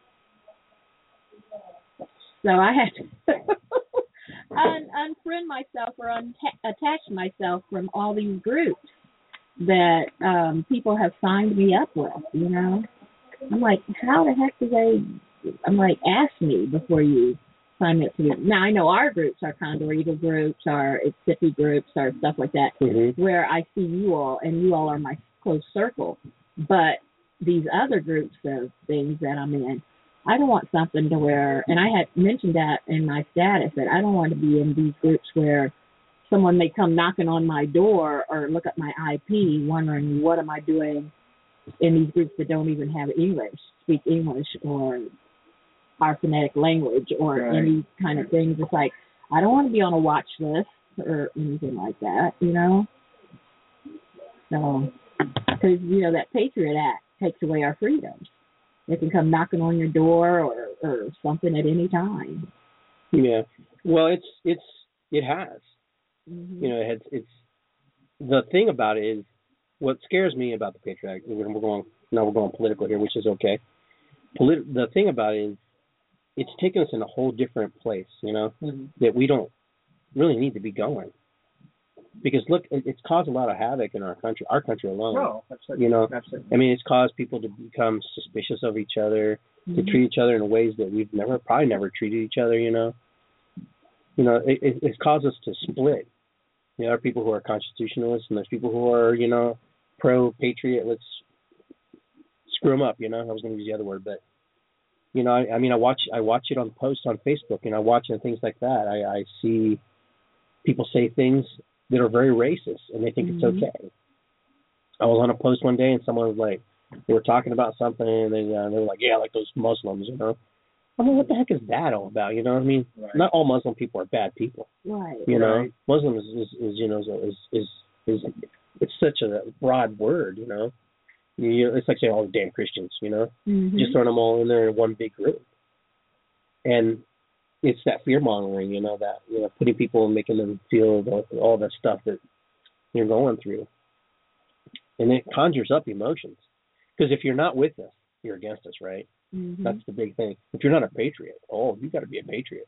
So I had to un- unfriend myself or unattach myself from all these groups that um, people have signed me up with. You know, I'm like, how the heck do they? I'm like, ask me before you sign me up to do. Now I know our groups, our Condor Eagle groups, our Mississippi groups, our stuff like that, Mm-hmm. where I see you all, and you all are my close circle. But these other groups of things that I'm in, I don't want something to where, and I had mentioned that in my status, that I don't want to be in these groups where someone may come knocking on my door or look at my I P wondering what am I doing in these groups that don't even have English, speak English or our phonetic language or Right. any kind of things. It's like, I don't want to be on a watch list or anything like that, you know? So, because, you know, that Patriot Act takes away our freedoms. They can come knocking on your door or, or something at any time. Yeah. Well, it's it's it has. Mm-hmm. You know, it's it's the thing about it is what scares me about the Patriot Act. We're going now we're going political here, which is okay. Polit- the thing about it is it's taken us in a whole different place. You know, Mm-hmm. that we don't really need to be going. Because look, it, it's caused a lot of havoc in our country, our country alone. No, absolutely. You know, absolutely. I mean, it's caused people to become suspicious of each other, Mm-hmm. to treat each other in ways that we've never, probably never treated each other. You know, you know, it, it, it's caused us to split. You know, there are people who are constitutionalists, and there's people who are, you know, pro-patriot. Let's screw them up. You know, I was going to use the other word, but you know, I, I mean, I watch, I watch it on posts on Facebook, and I watch it and things like that. I, I see people say things that are very racist, and they think Mhm. it's okay. I was on a post one day, and someone was like, they were talking about something, and they uh, they were like, yeah, like those Muslims, you know. I mean, what the heck is that all about? You know what I mean? Right. Not all Muslim people are bad people. Right. You know, Right. Muslims is, is, is you know is is is it's such a broad word. You know, you, it's like saying all the damn Christians. You know, Mm-hmm. just throwing them all in there in one big group, and it's that fear mongering. You know, that you know putting people and making them feel the, all the stuff that you're going through, and it conjures up emotions. Because if you're not with us, you're against us, right? Mm-hmm. That's the big thing. If you're not a patriot, oh, you got to be a patriot.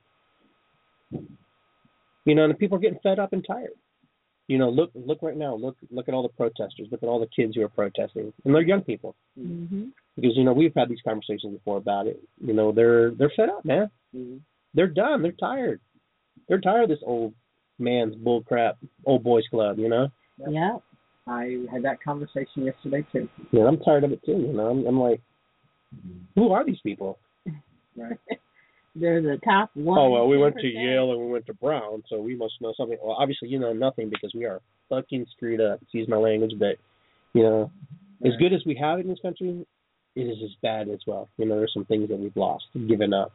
You know, and people are getting fed up and tired. You know, look, look right now. Look, look at all the protesters. Look at all the kids who are protesting, and they're young people. Mm-hmm. Because you know we've had these conversations before about it. You know, they're they're fed up, man. Mm-hmm. They're done. They're tired. They're tired of this old man's bull crap, old boys club. You know. Yeah. I had that conversation yesterday too. Yeah, I'm tired of it too. You know, I'm, I'm like, who are these people? Right. They're the top one. Oh, well, we went to percent. Yale and we went to Brown, so we must know something. Well, obviously, you know nothing because we are fucking screwed up. Excuse my language, but, you know, as good as we have it in this country, it is as bad as well. You know, there's some things that we've lost, given up.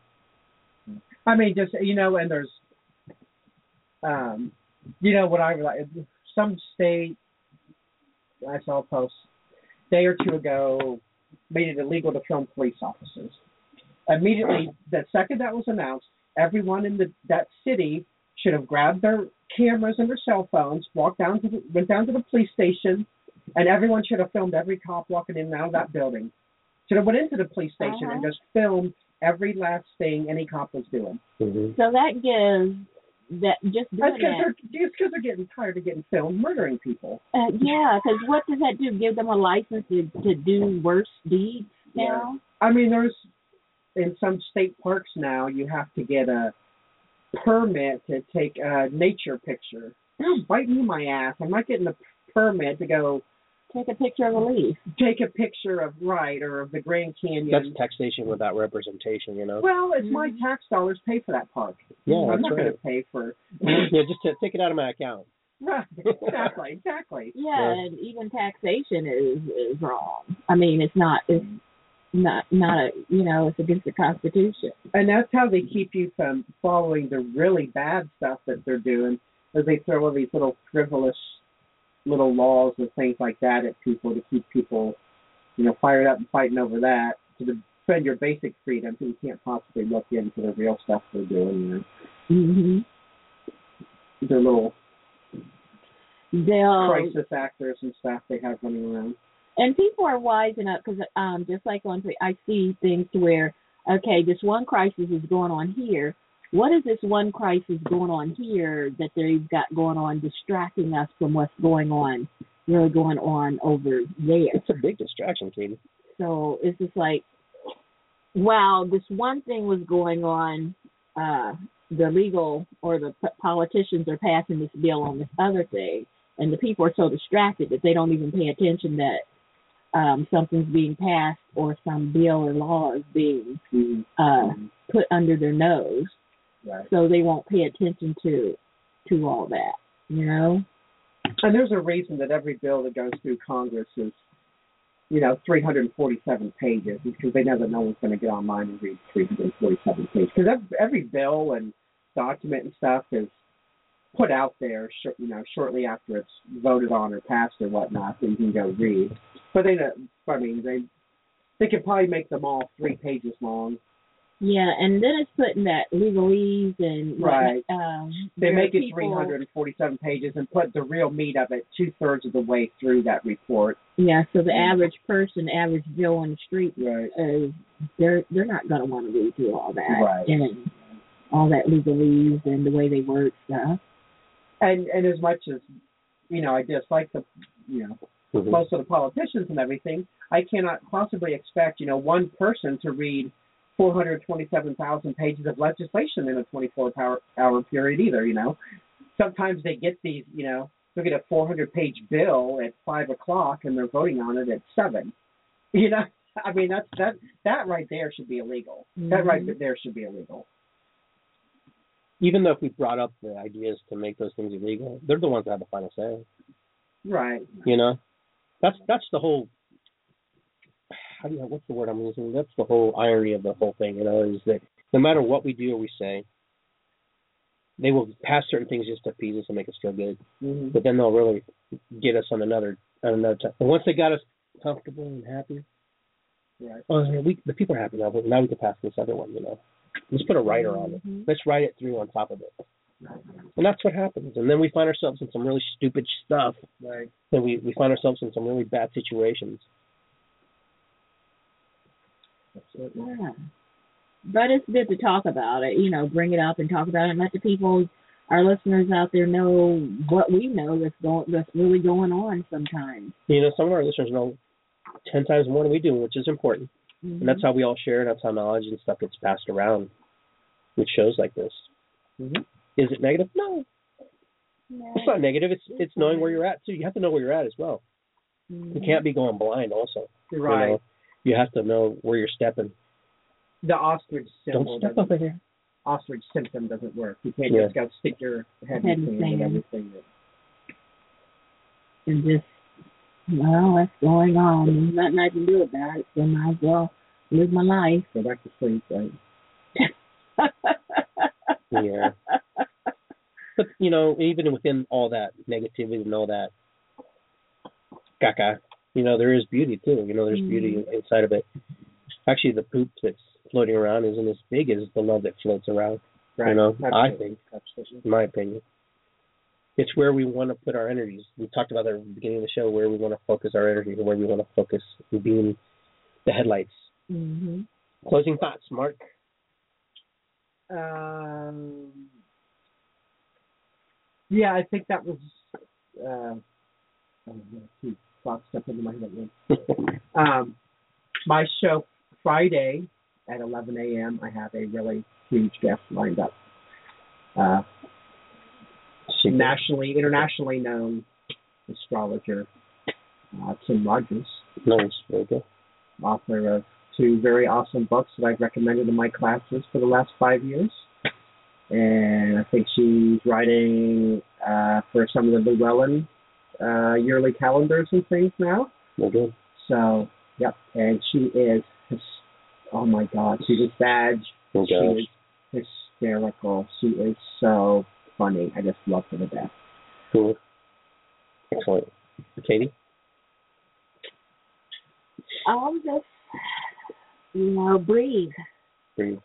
I mean, just, you know, and there's, um, you know, what I like, some state, I saw a post a day or two ago, made it illegal to film police officers. Immediately, the second that was announced, everyone in the that city should have grabbed their cameras and their cell phones, walked down to the, went down to the police station, and everyone should have filmed every cop walking in and out of that building. Should have went into the police station Uh-huh. and just filmed every last thing any cop was doing. Mm-hmm. So that gives that just doing That's because that. they're, it's 'cause they're getting tired of getting filmed murdering people. Uh, yeah, because what does that do? Give them a license to to do worse deeds now? I mean, there's in some state parks now you have to get a permit to take a nature picture. You're biting my ass. I'm not getting a permit to go Take a picture of a leaf. take a picture of right or of the Grand Canyon. That's taxation without representation, you know. Well, it's my tax dollars pay for that park. Yeah, I'm that's not right. going to pay for. Yeah, just to take it out of my account. Right, exactly, exactly. Yeah, Yeah. and even taxation is is wrong. I mean, it's not it's not not a you know it's against the Constitution. And that's how they keep you from following the really bad stuff that they're doing, as they throw all these little frivolous little laws and things like that at people to keep people, you know, fired up and fighting over that, to defend your basic freedoms. You can't possibly look into the real stuff they're doing. You know, Mm-hmm. their little They'll crisis actors and stuff they have running around. and people are wising up because um just like on I see things to where okay this one crisis is going on here. What is this one crisis going on here that they've got going on distracting us from what's going on, really going on over there? It's a big distraction, Katie. So it's just like, while this one thing was going on, uh, the legal or the p- politicians are passing this bill on this other thing, and the people are so distracted that they don't even pay attention that um, something's being passed or some bill or law is being uh, put under their nose. Right. So they won't pay attention to to all that, you know. And there's a reason that every bill that goes through Congress is, you know, three hundred forty-seven pages, because they know that no one's going to get online and read three hundred forty-seven pages. Because every, every bill and document and stuff is put out there, sh- you know, shortly after it's voted on or passed or whatnot, so you can go read. But they, don't- I mean, they they could probably make them all three pages long. Yeah, and then it's putting that legalese and Right. Um, They where make it people- three hundred forty-seven pages and put the real meat of it two thirds of the way through that report. Yeah, so the average person, average Joe on the street, Right. is they're they're not going to want to read through all that Right. and all that legalese and the way they word stuff. And and as much as, you know, I dislike the, you know, Mm-hmm. most of the politicians and everything, I cannot possibly expect, you know, one person to read four hundred twenty-seven thousand pages of legislation in a twenty-four hour, hour period either, you know. Sometimes they get these, you know, they'll get a four hundred page bill at five o'clock and they're voting on it at seven. You know, I mean, that's, that, that right there should be illegal. Mm-hmm. That right there should be illegal. Even though if we brought up the ideas to make those things illegal, they're the ones that have the final say. Right. You know, that's that's the whole how do you, what's the word I'm using? That's the whole irony of the whole thing, you know, is that no matter what we do or we say, they will pass certain things just to appease us and make us feel good. Mm-hmm. But then they'll really get us on another on another time. And once they got us comfortable and happy, Right. oh, yeah, we the people are happy now, but now we can pass this other one, you know. Let's put a writer on it. Mhm. Let's write it through on top of it. And that's what happens. And then we find ourselves in some really stupid stuff. Right. And we, we find ourselves in some really bad situations. Absolutely. Yeah. But it's good to talk about it, you know, bring it up and talk about it and let the people, our listeners out there know what we know that's going, that's really going on sometimes. You know, some of our listeners know ten times more than we do, which is important. Mm-hmm. And that's how we all share. That's how knowledge and stuff gets passed around with shows like this. Mm-hmm. Is it negative? No. Yeah. It's not negative. It's it's knowing where you're at, too. You have to know where you're at as well. Mhm. You can't be going blind also. Right. You know, you have to know where you're stepping. The ostrich Don't symbol step doesn't over here. ostrich symptom doesn't work. You can't Yeah. just go stick your head Head in in the sand and sand. everything. And just, well, what's going on? There's nothing I can do about it, so I might as well live my life. Go back to sleep, right? Yeah. But, you know, even within all that negativity and all that caca, you know, there is beauty, too. You know, there's Mhm. beauty inside of it. Actually, the poop that's floating around isn't as big as the love that floats around, Right. you know, Absolutely. I think, Absolutely. in my opinion. It's where we want to put our energies. We talked about that at the beginning of the show, where we want to focus our energy, where we want to focus in being the headlights. Mm-hmm. Closing thoughts, Mark? Um, yeah, I think that was uh, I don't know, two thoughts stuff into my head. Um, my show Friday at eleven a.m. I have a really huge guest lined up. Uh, nationally, internationally known astrologer uh, Tim Rogers, Nice, very good. author of two very awesome books that I've recommended in my classes for the last five years. And I think she's writing uh, for some of the Llewellyn uh, yearly calendars and things now. Very good. So, yep. And she is, hys- oh my God, she's a Sag. Oh, She gosh. is hysterical. She is so funny. I just love her to death. Cool. Excellent. Katie? I'll just, you know, breathe. Breathe.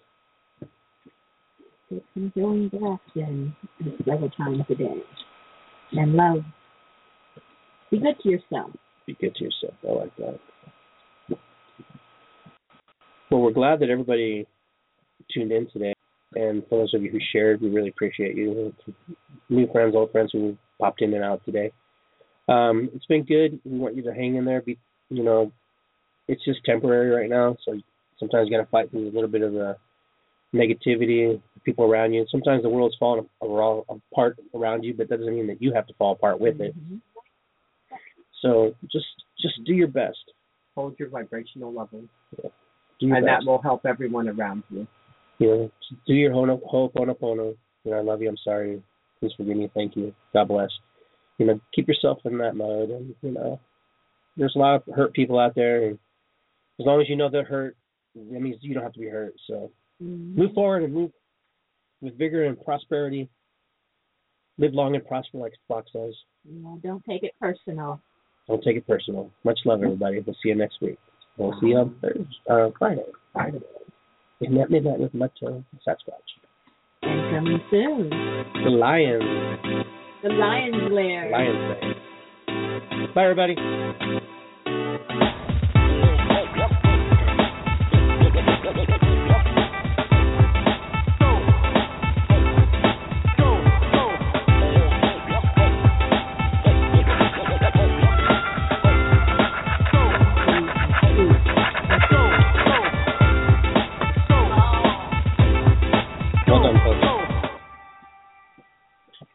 Take some healing breaths in several times a day. And love. Be good to yourself. Be good to yourself. I like that. Well, we're glad that everybody tuned in today. And for those of you who shared, we really appreciate you. New friends, old friends who popped in and out today. Um, it's been good. We want you to hang in there. Be, you know, it's just temporary right now. So sometimes you got to fight through a little bit of the negativity, people around you. Sometimes the world's falling apart around you, but that doesn't mean that you have to fall apart with it. Mm-hmm. So just just do your best. Hold your vibrational level. Yeah. Do your And best. that will help everyone around you. You know, do your hono- ho'oponopono. You know, I love you. I'm sorry. Please forgive me. Thank you. God bless. You know, keep yourself in that mode. And, you know, there's a lot of hurt people out there. And as long as you know they're hurt, that means you don't have to be hurt. So Mm-hmm. move forward and move with vigor and prosperity. Live long and prosper like Spock says. You know, don't take it personal. Don't take it personal. Much love, everybody. We'll see you next week. We'll see you on Thursday, uh, Friday. Friday. Isn't that midnight with Mucho Sasquatch? And coming soon. The Lions. The Lion's Lair. Lions Day. Bye, everybody. Well done, folks.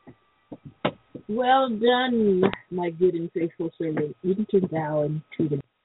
Well done, my good and faithful servant. Into thou and to the